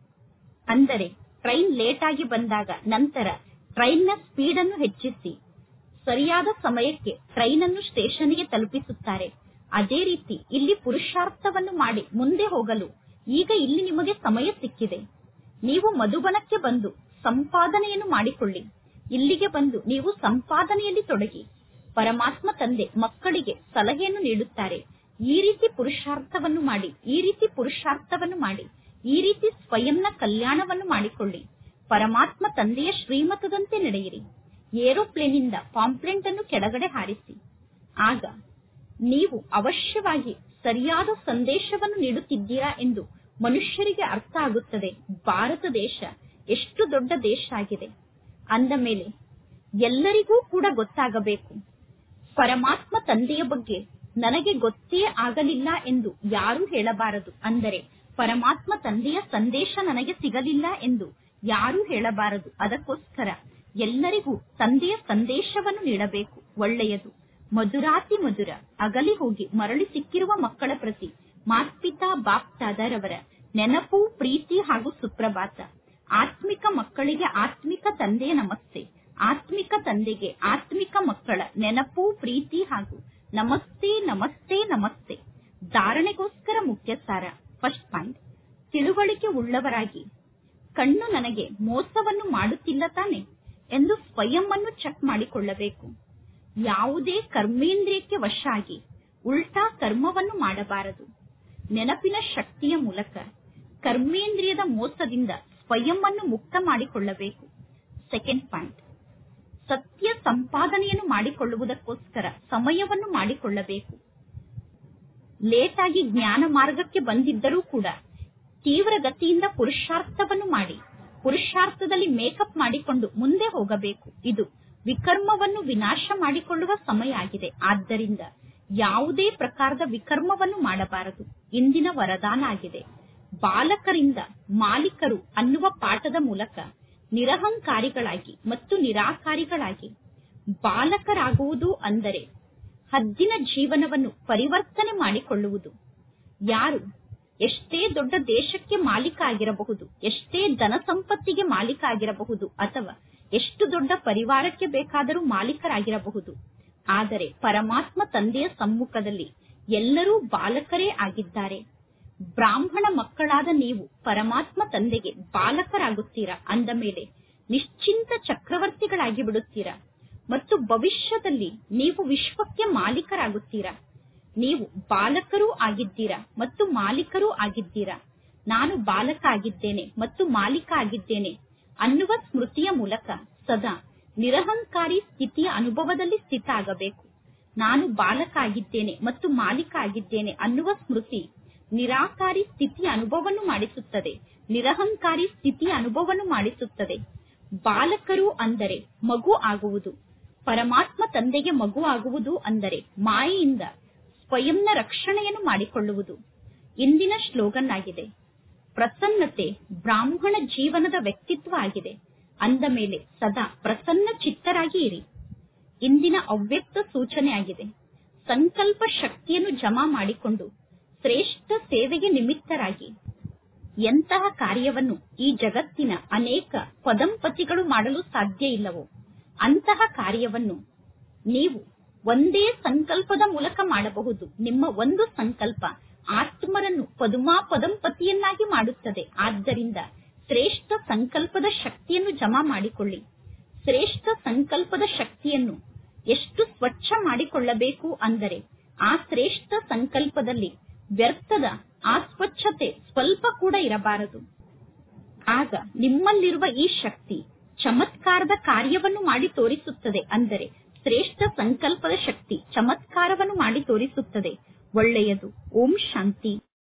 Speaker 1: ಅಂದರೆ ಟ್ರೈನ್ ಲೇಟ್ ಆಗಿ ಬಂದಾಗ ನಂತರ ಟ್ರೈನ್ನ ಸ್ಪೀಡ್ ಅನ್ನು ಹೆಚ್ಚಿಸಿ ಸರಿಯಾದ ಸಮಯಕ್ಕೆ ಟ್ರೈನ್ ಅನ್ನು ಸ್ಟೇಷನ್ಗೆ ತಲುಪಿಸುತ್ತಾರೆ. ಅದೇ ರೀತಿ ಇಲ್ಲಿ ಪುರುಷಾರ್ಥವನ್ನು ಮಾಡಿ ಮುಂದೆ ಹೋಗಲು ಈಗ ಇಲ್ಲಿ ನಿಮಗೆ ಸಮಯ ಸಿಕ್ಕಿದೆ. ನೀವು ಮಧುಬನಕ್ಕೆ ಬಂದು ಸಂಪಾದನೆಯನ್ನು ಮಾಡಿಕೊಳ್ಳಿ. ಇಲ್ಲಿಗೆ ಬಂದು ನೀವು ಸಂಪಾದನೆಯಲ್ಲಿ ತೊಡಗಿ. ಪರಮಾತ್ಮ ತಂದೆ ಮಕ್ಕಳಿಗೆ ಸಲಹೆಯನ್ನು ನೀಡುತ್ತಾರೆ. ಈ ರೀತಿ ಪುರುಷಾರ್ಥವನ್ನು ಮಾಡಿ, ಈ ರೀತಿ ಪುರುಷಾರ್ಥವನ್ನು ಮಾಡಿ, ಈ ರೀತಿ ಸ್ವಯಂನ ಕಲ್ಯಾಣವನ್ನು ಮಾಡಿಕೊಳ್ಳಿ. ಪರಮಾತ್ಮ ತಂದೆಯ ಶ್ರೀಮತದಂತೆ ನಡೆಯಿರಿ. ಏರೋಪ್ಲೇನಿಂದ ಪಾಂಪ್ಲೆಂಟ್ ಅನ್ನು ಕೆಳಗಡೆ ಹಾರಿಸಿ. ಆಗ ನೀವು ಅವಶ್ಯವಾಗಿ ಸರಿಯಾದ ಸಂದೇಶವನ್ನು ನೀಡುತ್ತಿದ್ದೀರಾ ಎಂದು ಮನುಷ್ಯರಿಗೆ ಅರ್ಥ ಆಗುತ್ತದೆ. ಭಾರತ ದೇಶ ಎಷ್ಟು ದೊಡ್ಡ ದೇಶ ಆಗಿದೆ ಅಂದ ಮೇಲೆ ಎಲ್ಲರಿಗೂ ಕೂಡ ಗೊತ್ತಾಗಬೇಕು. ಪರಮಾತ್ಮ ತಂದೆಯ ಬಗ್ಗೆ ನನಗೆ ಗೊತ್ತೇ ಆಗಲಿಲ್ಲ ಎಂದು ಯಾರೂ ಹೇಳಬಾರದು. ಅಂದರೆ ಪರಮಾತ್ಮ ತಂದೆಯ ಸಂದೇಶ ನನಗೆ ಸಿಗಲಿಲ್ಲ ಎಂದು ಯಾರೂ ಹೇಳಬಾರದು. ಅದಕ್ಕೋಸ್ಕರ ಎಲ್ಲರಿಗೂ ತಂದೆಯ ಸಂದೇಶವನ್ನು ನೀಡಬೇಕು. ಒಳ್ಳೆಯದು, ಮಧುರಾತಿ ಮಧುರ, ಅಗಲಿ ಹೋಗಿ ಮರಳಿ ಸಿಕ್ಕಿರುವ ಮಕ್ಕಳ ಪ್ರತಿ ಮಾತ್ಪಿತಾ ಬಾಪ್ತಾದರವರ ನೆನಪು, ಪ್ರೀತಿ ಹಾಗೂ ಸುಪ್ರಭಾತ. ಆತ್ಮಿಕ ಮಕ್ಕಳಿಗೆ ಆತ್ಮಿಕ ತಂದೆಯ ನಮಸ್ತೆ. ಆತ್ಮಿಕ ತಂದೆಗೆ ಆತ್ಮಿಕ ಮಕ್ಕಳ ನೆನಪು, ಪ್ರೀತಿ ಹಾಗೂ ನಮಸ್ತೆ ನಮಸ್ತೆ ನಮಸ್ತೆ. ಧಾರಣೆಗೋಸ್ಕರ ಮುಖ್ಯ ಸಾರ. ಫಸ್ಟ್ ಪಾಯಿಂಟ್, ತಿಳುವಳಿಕೆ ಉಳ್ಳವರಾಗಿ ಕಣ್ಣು ನನಗೆ ಮೋಸವನ್ನು ಮಾಡುತ್ತಿಲ್ಲ ತಾನೆ ಎಂದು ಸ್ವಯಂ ಅನ್ನು ಚೆಕ್ ಮಾಡಿಕೊಳ್ಳಬೇಕು. ಯಾವುದೇ ಕರ್ಮೇಂದ್ರಿಯಕ್ಕೆ ವಶ ಆಗಿ ಉಲ್ಟಾ ಕರ್ಮವನ್ನು ಮಾಡಬಾರದು. ನೆನಪಿನ ಶಕ್ತಿಯ ಮೂಲಕ ಕರ್ಮೇಂದ್ರಿಯದ ಮೋಸದಿಂದ ಸ್ವಯಂ ಅನ್ನು ಮುಕ್ತ ಮಾಡಿಕೊಳ್ಳಬೇಕು. ಸೆಕೆಂಡ್ ಪಾಯಿಂಟ್, ಸತ್ಯ ಸಂಪಾದನೆಯನ್ನು ಮಾಡಿಕೊಳ್ಳುವುದಕ್ಕೋಸ್ಕರ ಸಮಯವನ್ನು ಮಾಡಿಕೊಳ್ಳಬೇಕು. ಲೇಟ್ ಆಗಿ ಜ್ಞಾನ ಮಾರ್ಗಕ್ಕೆ ಬಂದಿದ್ದರೂ ಕೂಡ ತೀವ್ರ ಗತಿಯಿಂದ ಪುರುಷಾರ್ಥವನ್ನು ಮಾಡಿ ಪುರುಷಾರ್ಥದಲ್ಲಿ ಮೇಕಪ್ ಮಾಡಿಕೊಂಡು ಮುಂದೆ ಹೋಗಬೇಕು. ಇದು ವಿಕರ್ಮವನ್ನು ವಿನಾಶ ಮಾಡಿಕೊಳ್ಳುವ ಸಮಯ ಆಗಿದೆ. ಆದ್ದರಿಂದ ಯಾವುದೇ ಪ್ರಕಾರದ ವಿಕರ್ಮವನ್ನು ಮಾಡಬಾರದು. ಇಂದಿನ ವರದಾನ ಆಗಿದೆ. ಬಾಲಕರಿಂದ ಮಾಲೀಕರು ಅನ್ನುವ ಪಾಠದ ಮೂಲಕ ನಿರಹಂಕಾರಿಗಳಾಗಿ ಮತ್ತು ನಿರಾಕಾರಿಗಳಾಗಿ ಬಾಲಕರಾಗುವುದು ಅಂದರೆ ಹದ್ದಿನ ಜೀವನವನ್ನು ಪರಿವರ್ತನೆ ಮಾಡಿಕೊಳ್ಳುವುದು. ಯಾರು ಎಷ್ಟೇ ದೊಡ್ಡ ದೇಶಕ್ಕೆ ಮಾಲೀಕ ಆಗಿರಬಹುದು, ಎಷ್ಟೇ ಧನ ಸಂಪತ್ತಿಗೆ ಮಾಲೀಕ ಆಗಿರಬಹುದು, ಅಥವಾ ಎಷ್ಟು ದೊಡ್ಡ ಪರಿವಾರಕ್ಕೆ ಬೇಕಾದರೂ ಮಾಲೀಕರಾಗಿರಬಹುದು. ಆದರೆ ಪರಮಾತ್ಮ ತಂದೆಯ ಸಮ್ಮುಖದಲ್ಲಿ ಎಲ್ಲರೂ ಬಾಲಕರೇ ಆಗಿದ್ದಾರೆ. ಬ್ರಾಹ್ಮಣ ಮಕ್ಕಳಾದ ನೀವು ಪರಮಾತ್ಮ ತಂದೆಗೆ ಬಾಲಕರಾಗುತ್ತೀರಾ ಅಂದ ಮೇಲೆ ನಿಶ್ಚಿಂತ ಚಕ್ರವರ್ತಿಗಳಾಗಿ ಬಿಡುತ್ತೀರಾ ಮತ್ತು ಭವಿಷ್ಯದಲ್ಲಿ ನೀವು ವಿಶ್ವಕ್ಕೆ ಮಾಲೀಕರಾಗುತ್ತೀರಾ. ನೀವು ಬಾಲಕರೂ ಆಗಿದ್ದೀರಾ ಮತ್ತು ಮಾಲೀಕರೂ ಆಗಿದ್ದೀರಾ. ನಾನು ಬಾಲಕ ಆಗಿದ್ದೇನೆ ಮತ್ತು ಮಾಲೀಕ ಆಗಿದ್ದೇನೆ ಅನ್ನುವ ಸ್ಮೃತಿಯ ಮೂಲಕ ಸದಾ ನಿರಹಂಕಾರಿ ಸ್ಥಿತಿಯ ಅನುಭವದಲ್ಲಿ ಸ್ಥಿತ ಆಗಬೇಕು. ನಾನು ಬಾಲಕ ಆಗಿದ್ದೇನೆ ಮತ್ತು ಮಾಲೀಕ ಆಗಿದ್ದೇನೆ ಅನ್ನುವ ಸ್ಮೃತಿ ನಿರಾಕಾರಿ ಸ್ಥಿತಿಯ ಅನುಭವವನ್ನು ಮಾಡಿಸುತ್ತದೆ, ನಿರಹಂಕಾರಿ ಸ್ಥಿತಿಯ ಅನುಭವವನ್ನು ಮಾಡಿಸುತ್ತದೆ. ಬಾಲಕರು ಅಂದರೆ ಮಗು ಆಗುವುದು, ಪರಮಾತ್ಮ ತಂದೆಗೆ ಮಗು ಆಗುವುದು ಅಂದರೆ ಮಾಯೆಯಿಂದ ಸ್ವಯಂನ ರಕ್ಷಣೆಯನ್ನು ಮಾಡಿಕೊಳ್ಳುವುದು. ಇಂದಿನ ಸ್ಲೋಗನ್ ಆಗಿದೆ, ಪ್ರಸನ್ನತೆ ಬ್ರಾಹ್ಮಣ ಜೀವನದ ವ್ಯಕ್ತಿತ್ವ ಆಗಿದೆ. ಅಂದ ಮೇಲೆ ಸದಾ ಪ್ರಸನ್ನ ಚಿತ್ತರಾಗಿ ಇರಿ. ಇಂದಿನ ಅವ್ಯಕ್ತ ಸೂಚನೆ ಆಗಿದೆ, ಸಂಕಲ್ಪ ಶಕ್ತಿಯನ್ನು ಜಮಾ ಮಾಡಿಕೊಂಡು ಶ್ರೇಷ್ಠ ಸೇವೆಗೆ ನಿಮಿತ್ತರಾಗಿ. ಎಂತಹ ಕಾರ್ಯವನ್ನು ಈ ಜಗತ್ತಿನ ಅನೇಕ ಪದಂಪತಿಗಳು ಮಾಡಲು ಸಾಧ್ಯ ಇಲ್ಲವೋ ಅಂತಹ ಕಾರ್ಯವನ್ನು ನೀವು ಒಂದೇ ಸಂಕಲ್ಪದ ಮೂಲಕ ಮಾಡಬಹುದು. ನಿಮ್ಮ ಒಂದು ಸಂಕಲ್ಪ ಆತ್ಮರನ್ನು ಪದಂಪತಿಯನ್ನಾಗಿ ಮಾಡುತ್ತದೆ. ಆದ್ದರಿಂದ ಶ್ರೇಷ್ಠ ಸಂಕಲ್ಪದ ಶಕ್ತಿಯನ್ನು ಜಮಾ ಮಾಡಿಕೊಳ್ಳಿ. ಶ್ರೇಷ್ಠ ಸಂಕಲ್ಪದ ಶಕ್ತಿಯನ್ನು ಎಷ್ಟು ಸ್ವಚ್ಛ ಮಾಡಿಕೊಳ್ಳಬೇಕು ಅಂದರೆ ಆ ಶ್ರೇಷ್ಠ ಸಂಕಲ್ಪದಲ್ಲಿ ವ್ಯರ್ಥದ ಅಸ್ವಚ್ಛತೆ ಸ್ವಲ್ಪ ಕೂಡ ಇರಬಾರದು. ಆಗ ನಿಮ್ಮಲ್ಲಿರುವ ಈ ಶಕ್ತಿ ಚಮತ್ಕಾರದ ಕಾರ್ಯವನ್ನು ಮಾಡಿ ತೋರಿಸುತ್ತದೆ. ಅಂದರೆ ಶ್ರೇಷ್ಠ ಸಂಕಲ್ಪದ ಶಕ್ತಿ ಚಮತ್ಕಾರವನ್ನು ಮಾಡಿ ತೋರಿಸುತ್ತದೆ. ಒಳ್ಳೆಯದು. ಓಂ ಶಾಂತಿ.